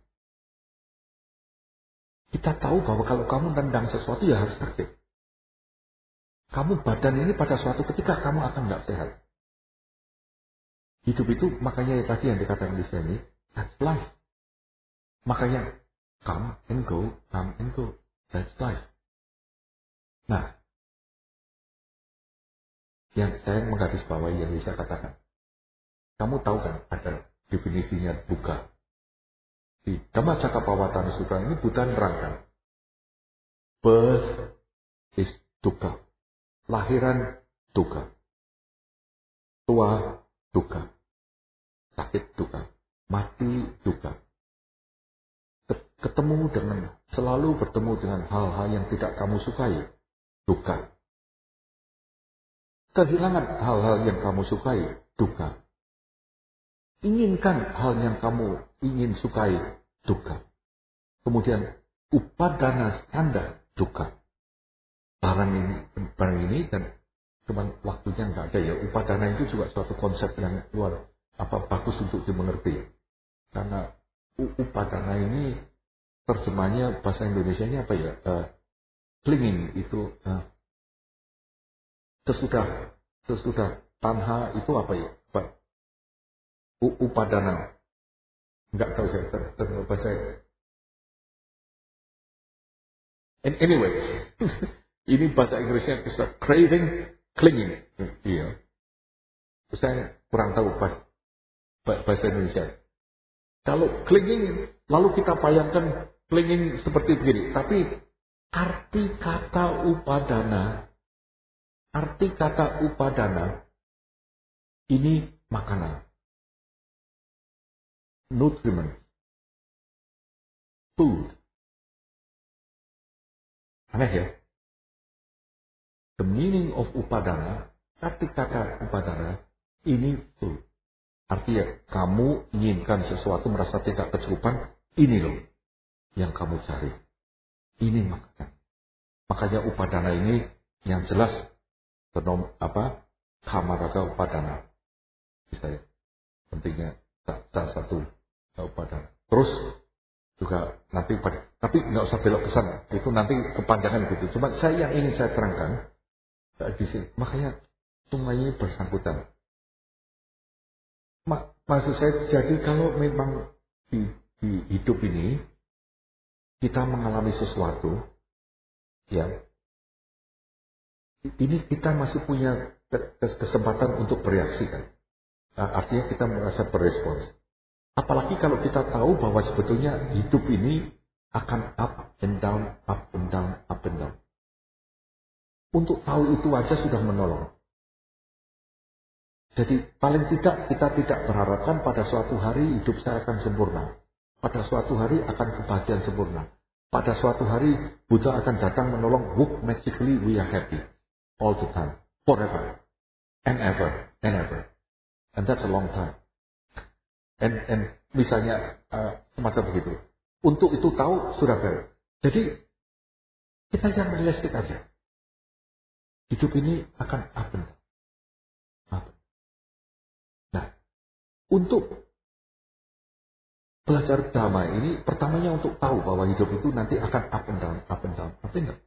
Speaker 1: Kita tahu bahwa kalau kamu tendang sesuatu ya harus sakit. Kamu badan ini pada suatu ketika kamu akan nggak sehat. Hidup itu makanya tadi yang dikatakan di sini, that's life. Makanya come and go, come and go, that's life. Nah, yang saya menggarisbawahi yang bisa katakan, kamu tahu kan ada definisinya duka. Di Dhammacakkappavattana Sutra ini Buddha nerangkan, birth is dukkha, lahiran dukkha, tua dukkha, sakit dukkha, mati dukkha. Ketemu dengan, selalu bertemu dengan hal-hal yang tidak kamu sukai, dukkha. Kehilangan hal-hal yang kamu sukai, dukkha. Inginkan hal yang kamu ingin sukai, dukkha. Kemudian upadana skandha, dukkha. Barang ini, barang ini dan cuman waktunya nggak ada ya. Upadana itu juga suatu konsep yang luar apa bagus untuk dimengerti. Karena upadana ini terjemahnya bahasa Indonesianya apa ya? Uh, clinging itu uh, sesudah sesudah tanha itu apa ya? Apa? Upadana. Enggak tahu saya terjemah bahasa. Anyway, ini bahasa Inggrisnya craving, clinging. Iya. Saya kurang tahu bahasa, bahasa Indonesia. Kalau clinging, lalu kita bayangkan clinging seperti begini. Tapi arti kata upadana, arti kata upadana ini makanan. Nutriment, food. Aneh ya? The meaning of upadana, arti kata upadana, ini food. Artinya kamu inginkan sesuatu merasa tidak kecukupan, ini loh yang kamu cari. Ini makanan. Makanya upadana ini yang jelas penom, apa? Kamaraga upadana. Bisa ya? Pentingnya salah satu upadana. Terus juga nanti pada, tapi nggak usah belok ke sana. Itu nanti kepanjangan gitu. Cuma saya yang ingin saya terangkan di sini. Makanya sungai ini bersangkutan. Mak, maksud saya jadi kalau memang di, di hidup ini kita mengalami sesuatu, ya, ini kita masih punya kesempatan untuk bereaksi kan. Nah, artinya kita merasa berespons. Apalagi kalau kita tahu bahwa sebetulnya hidup ini akan up and down, up and down, up and down. Untuk tahu itu aja sudah menolong. Jadi paling tidak kita tidak berharapkan pada suatu hari hidup saya akan sempurna. Pada suatu hari akan kebahagiaan sempurna. Pada suatu hari Buddha akan datang menolong, whoop, magically we are happy. All the time. Forever. And ever. And ever. And that's a long time. And, and misalnya uh, semacam begitu. Untuk itu tahu sudah beres. Jadi kita yang realistik aja. Hidup ini akan up and down. Up. Nah, untuk belajar dhamma ini pertamanya untuk tahu bahwa hidup itu nanti akan up and down, up and down, up and down.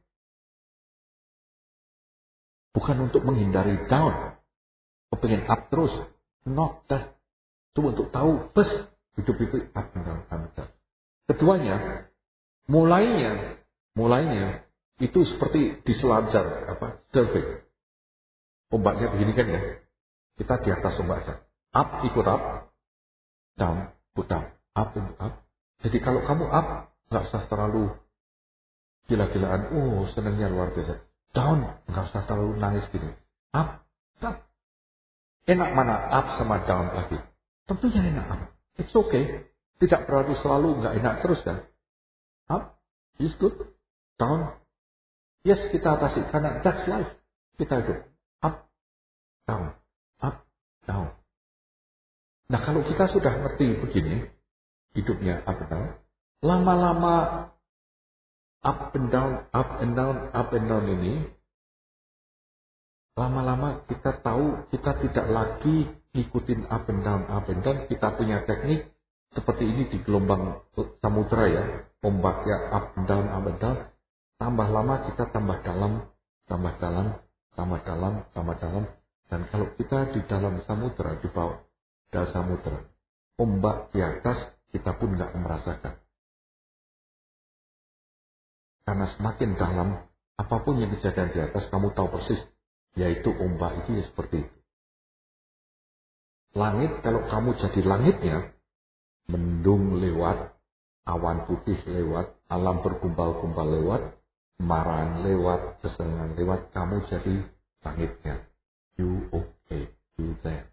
Speaker 1: Bukan untuk menghindari down, kepingin up terus, not that. Cuma untuk tahu, bes, hidup itu up and down, up and down. Keduanya, mulainya, mulainya itu seperti diselancar, apa, surfing. Ombaknya begini kan ya, kita di atas ombak saja. Up ikut up, down ikut down, up ikut up. Jadi kalau kamu up, nggak usah terlalu gila-gilaan, oh senangnya luar biasa. Down, nggak usah terlalu nangis gini. Up, up. Enak mana up sama down lagi? Tentunya enak up. It's okay. Tidak terlalu selalu nggak enak terus kan? Up is good. Down, yes kita atasi karena that's life. Kita hidup up, down, up, down. Nah kalau kita sudah ngerti begini, hidupnya up and down, lama-lama up and down, up and down, up and down ini, lama-lama kita tahu kita tidak lagi ngikutin up and down, up and down. Kita punya teknik seperti ini di gelombang samudra ya, ombaknya up and down, up and down. Tambah lama kita tambah dalam, tambah dalam, tambah dalam, tambah dalam. Dan kalau kita di dalam samudra, di bawah dalam samudra, ombak di atas kita pun nggak merasakan. Karena semakin dalam, apapun yang kejadian di atas, kamu tahu persis, yaitu ombak itu ya seperti itu. Langit, kalau kamu jadi langitnya, mendung lewat, awan putih lewat, alam bergumpal-gumpal lewat, kemarahan lewat, kesenangan lewat, kamu jadi langitnya. You okay, you there.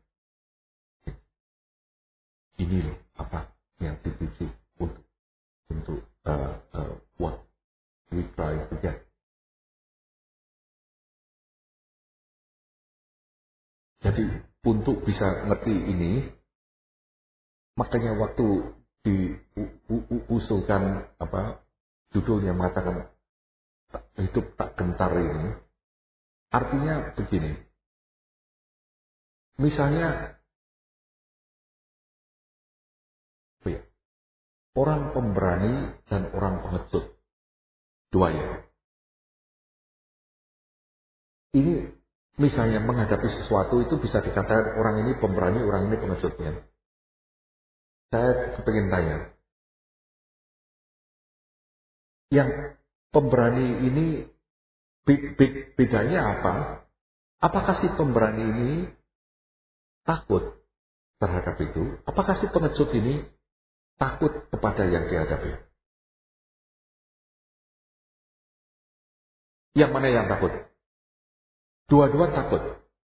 Speaker 1: Ini loh apa yang dituju untuk untuk uh, uh, what we try to get. Jadi untuk bisa ngerti ini, makanya waktu diusulkan apa judulnya mengatakan hidup tak gentar ini, artinya begini. Misalnya orang pemberani dan orang pengecut, dua ya. Ini misalnya menghadapi sesuatu itu bisa dikatakan orang ini pemberani, orang ini pengecutnya. Saya kepingin tanya, yang pemberani ini bedanya apa? Apakah si pemberani ini takut terhadap itu? Apakah si pengecut ini takut kepada yang dihadapi? Yang mana yang takut? Dua-dua takut.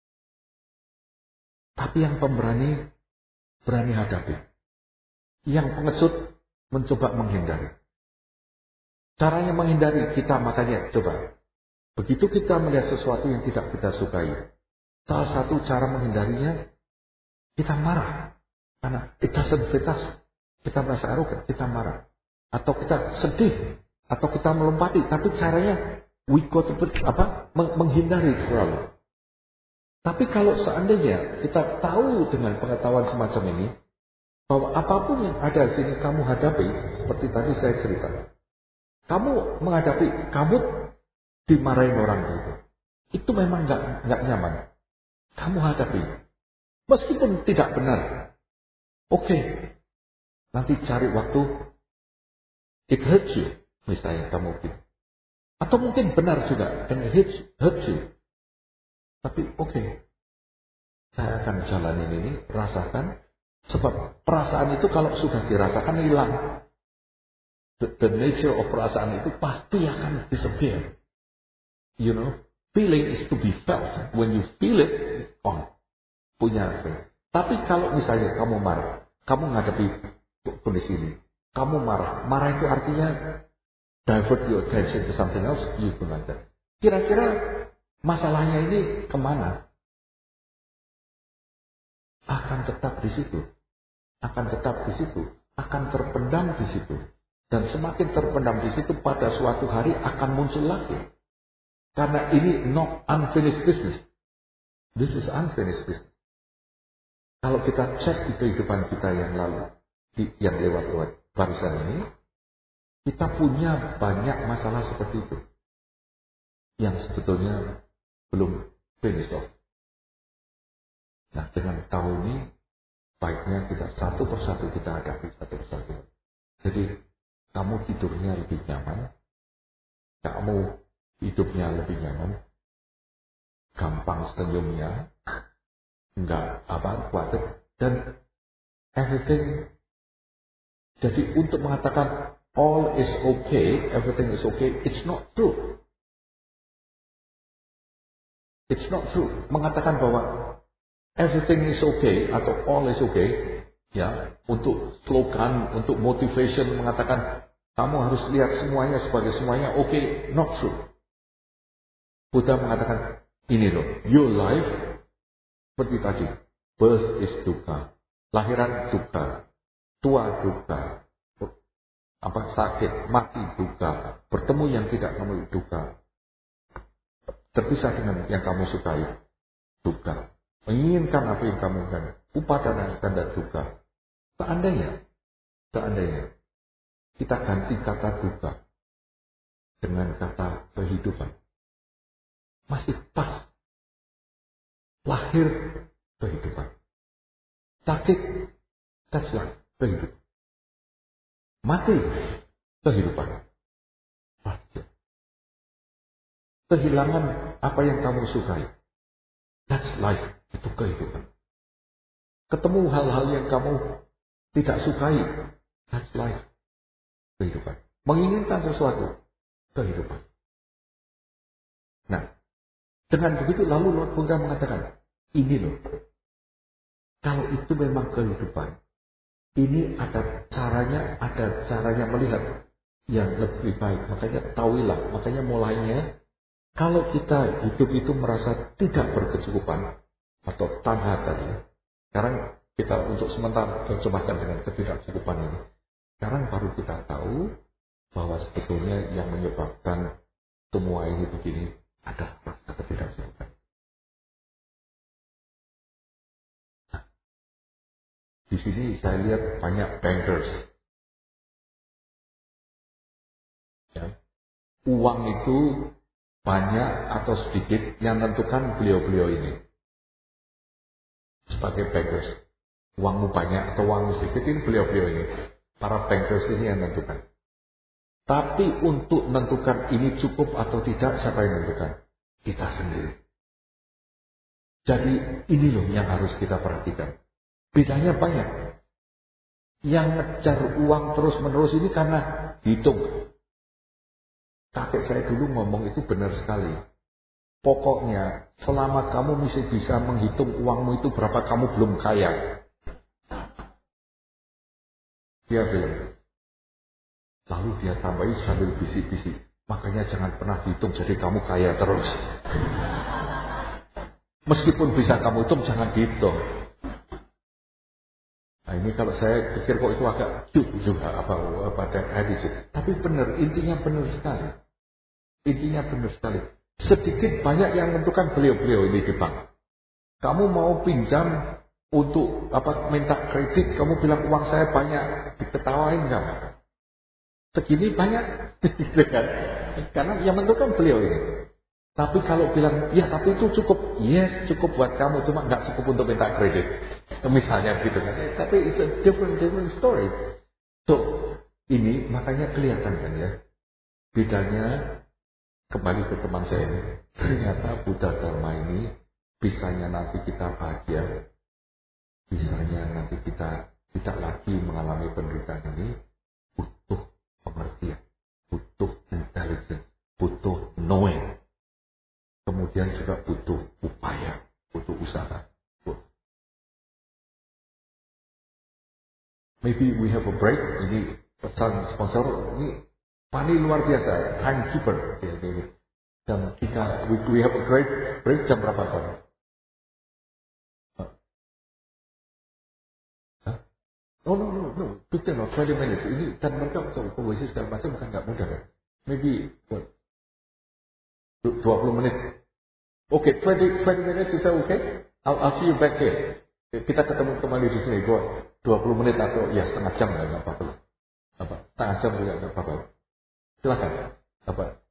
Speaker 1: Tapi yang pemberani berani hadapi. Yang pengecut mencoba menghindari. Caranya menghindari kita makanya coba. Begitu kita melihat sesuatu yang tidak kita sukai, salah satu cara menghindarinya kita marah. Karena it doesn't fit us. Kita merasa arogan, kita marah. Atau kita sedih, atau kita melompati. Tapi caranya we go to apa? menghindari selalu. Tapi kalau seandainya kita tahu dengan pengetahuan semacam ini, bahwa apapun yang ada di sini kamu hadapi, seperti tadi saya cerita, kamu menghadapi, kamu dimarahin orang itu, itu memang nggak nggak nyaman. Kamu hadapi, meskipun tidak benar, oke, okay. Nanti cari waktu, it hurts you, misalnya kamu gitu, atau mungkin benar juga, and it hurts, hurts you, tapi oke, okay. Saya akan jalanin ini, rasakan, sebab perasaan itu kalau sudah dirasakan hilang. The, the nature of perasaan itu pasti akan disappear. You know, feeling is to be felt. When you feel it, it's gone. Punya. Tapi kalau misalnya kamu marah, kamu menghadapi kondisi ini, kamu marah. Marah itu artinya divert your attention to something else. You do like that. Kira-kira masalahnya ini kemana? Akan tetap di situ. Akan tetap di situ. Akan terpendam di situ. Dan semakin terpendam di situ pada suatu hari akan muncul lagi. Karena ini not unfinished business. This is unfinished business. Kalau kita cek di kehidupan kita yang lalu, di, yang lewat-lewat barusan ini, kita punya banyak masalah seperti itu. Yang sebetulnya belum finished off. Nah, dengan tahu ini, baiknya kita satu persatu kita hadapi satu persatu. Jadi, kamu tidurnya lebih nyaman, kamu hidupnya lebih nyaman, gampang senyumnya, enggak apa khawatir, Dan everything, jadi untuk mengatakan all is okay, everything is okay, it's not true. It's not true. Mengatakan bahwa everything is okay atau all is okay, ya, untuk slogan, untuk motivation mengatakan kamu harus lihat semuanya sebagai semuanya oke, okay, not true. Buddha mengatakan ini loh, your life seperti tadi, birth is dukkha, lahiran dukkha, tua dukkha, apa sakit, mati dukkha, bertemu yang tidak kamu dukkha, terpisah dengan yang kamu sukai dukkha, menginginkan apa yang kamu inginkan, upadana skandha dukkha. Seandainya, seandainya kita ganti kata dukkha dengan kata kehidupan, masih pas. Lahir, kehidupan. Sakit, that's life, kehidupan. Mati, kehidupan. Mati. Kehilangan apa yang kamu sukai, that's life, itu kehidupan. Ketemu hal-hal yang kamu tidak sukai, that's life, kehidupan. Menginginkan sesuatu, kehidupan. Nah, dengan begitu lalu Lord Buddha mengatakan, ini loh, kalau itu memang kehidupan, ini ada caranya, ada caranya melihat yang lebih baik. Makanya tahuilah, makanya mulainya, kalau kita hidup itu merasa tidak berkecukupan, atau tanha tadi, sekarang kita untuk sementara terjemahkan dengan ketidakcukupan ini. Sekarang baru kita tahu bahwa sebetulnya yang menyebabkan semua ini begini, ada rasa ketidakcukupan. Nah, di sini saya lihat banyak bankers. Ya. Uang itu banyak atau sedikit yang menentukan beliau-beliau ini. Sebagai bankers. Uangmu banyak atau uangmu sedikit, ini beliau-beliau ini. Para bankers ini yang menentukan. Tapi untuk menentukan ini cukup atau tidak, siapa yang menentukan? Kita sendiri. Jadi ini loh yang harus kita perhatikan. Bedanya banyak. Yang ngejar uang terus-menerus ini karena hitung. Kakek saya dulu ngomong itu benar sekali. Pokoknya selama kamu masih bisa menghitung uangmu itu berapa, kamu belum kaya. Dia bilang. Lalu dia tambahi sambil bisik-bisik. Makanya jangan pernah hitung jadi kamu kaya terus. Meskipun bisa kamu hitung, jangan dihitung. Nah ini kalau saya pikir kok itu agak cuk juga apa pada attitude. Tapi benar, intinya benar sekali. Intinya benar sekali. Sedikit banyak yang menentukan beliau-beliau ini di bank. Kamu mau pinjam untuk apa minta kredit, kamu bilang uang saya banyak, diketawain enggak? Segini banyak, kan? Karena yang menentukan beliau ini. Tapi kalau bilang, ya tapi itu cukup, yes cukup buat kamu, cuma nggak cukup untuk minta kredit, misalnya gitu kan. Tapi it's a different different story. So ini makanya kelihatan kan ya, bedanya kembali ke teman saya ini. Ternyata Buddha Dharma ini bisanya nanti kita bahagia, bisanya nanti kita tidak lagi mengalami penderitaan ini. Butuh pengertian, butuh intelligence, butuh knowing. Kemudian juga butuh upaya, butuh usaha. Maybe we have a break. Ini pesan sponsor. Ini Pani luar biasa, timekeeper. Dan kita, we, we have a break. Break jam berapa kan? Oh no no no, fifteen or twenty minutes. Ini kan mereka konversi segala macam bukan nggak mudah kan? Maybe what, dua puluh menit. Oke, okay, twenty, twenty minutes is that okay? I'll, I'll see you back here. Kita ketemu kembali di sini. Gua dua puluh menit atau ya setengah jam lah nggak apa-apa. Apa? Setengah jam juga nggak apa-apa. Silakan. Apa?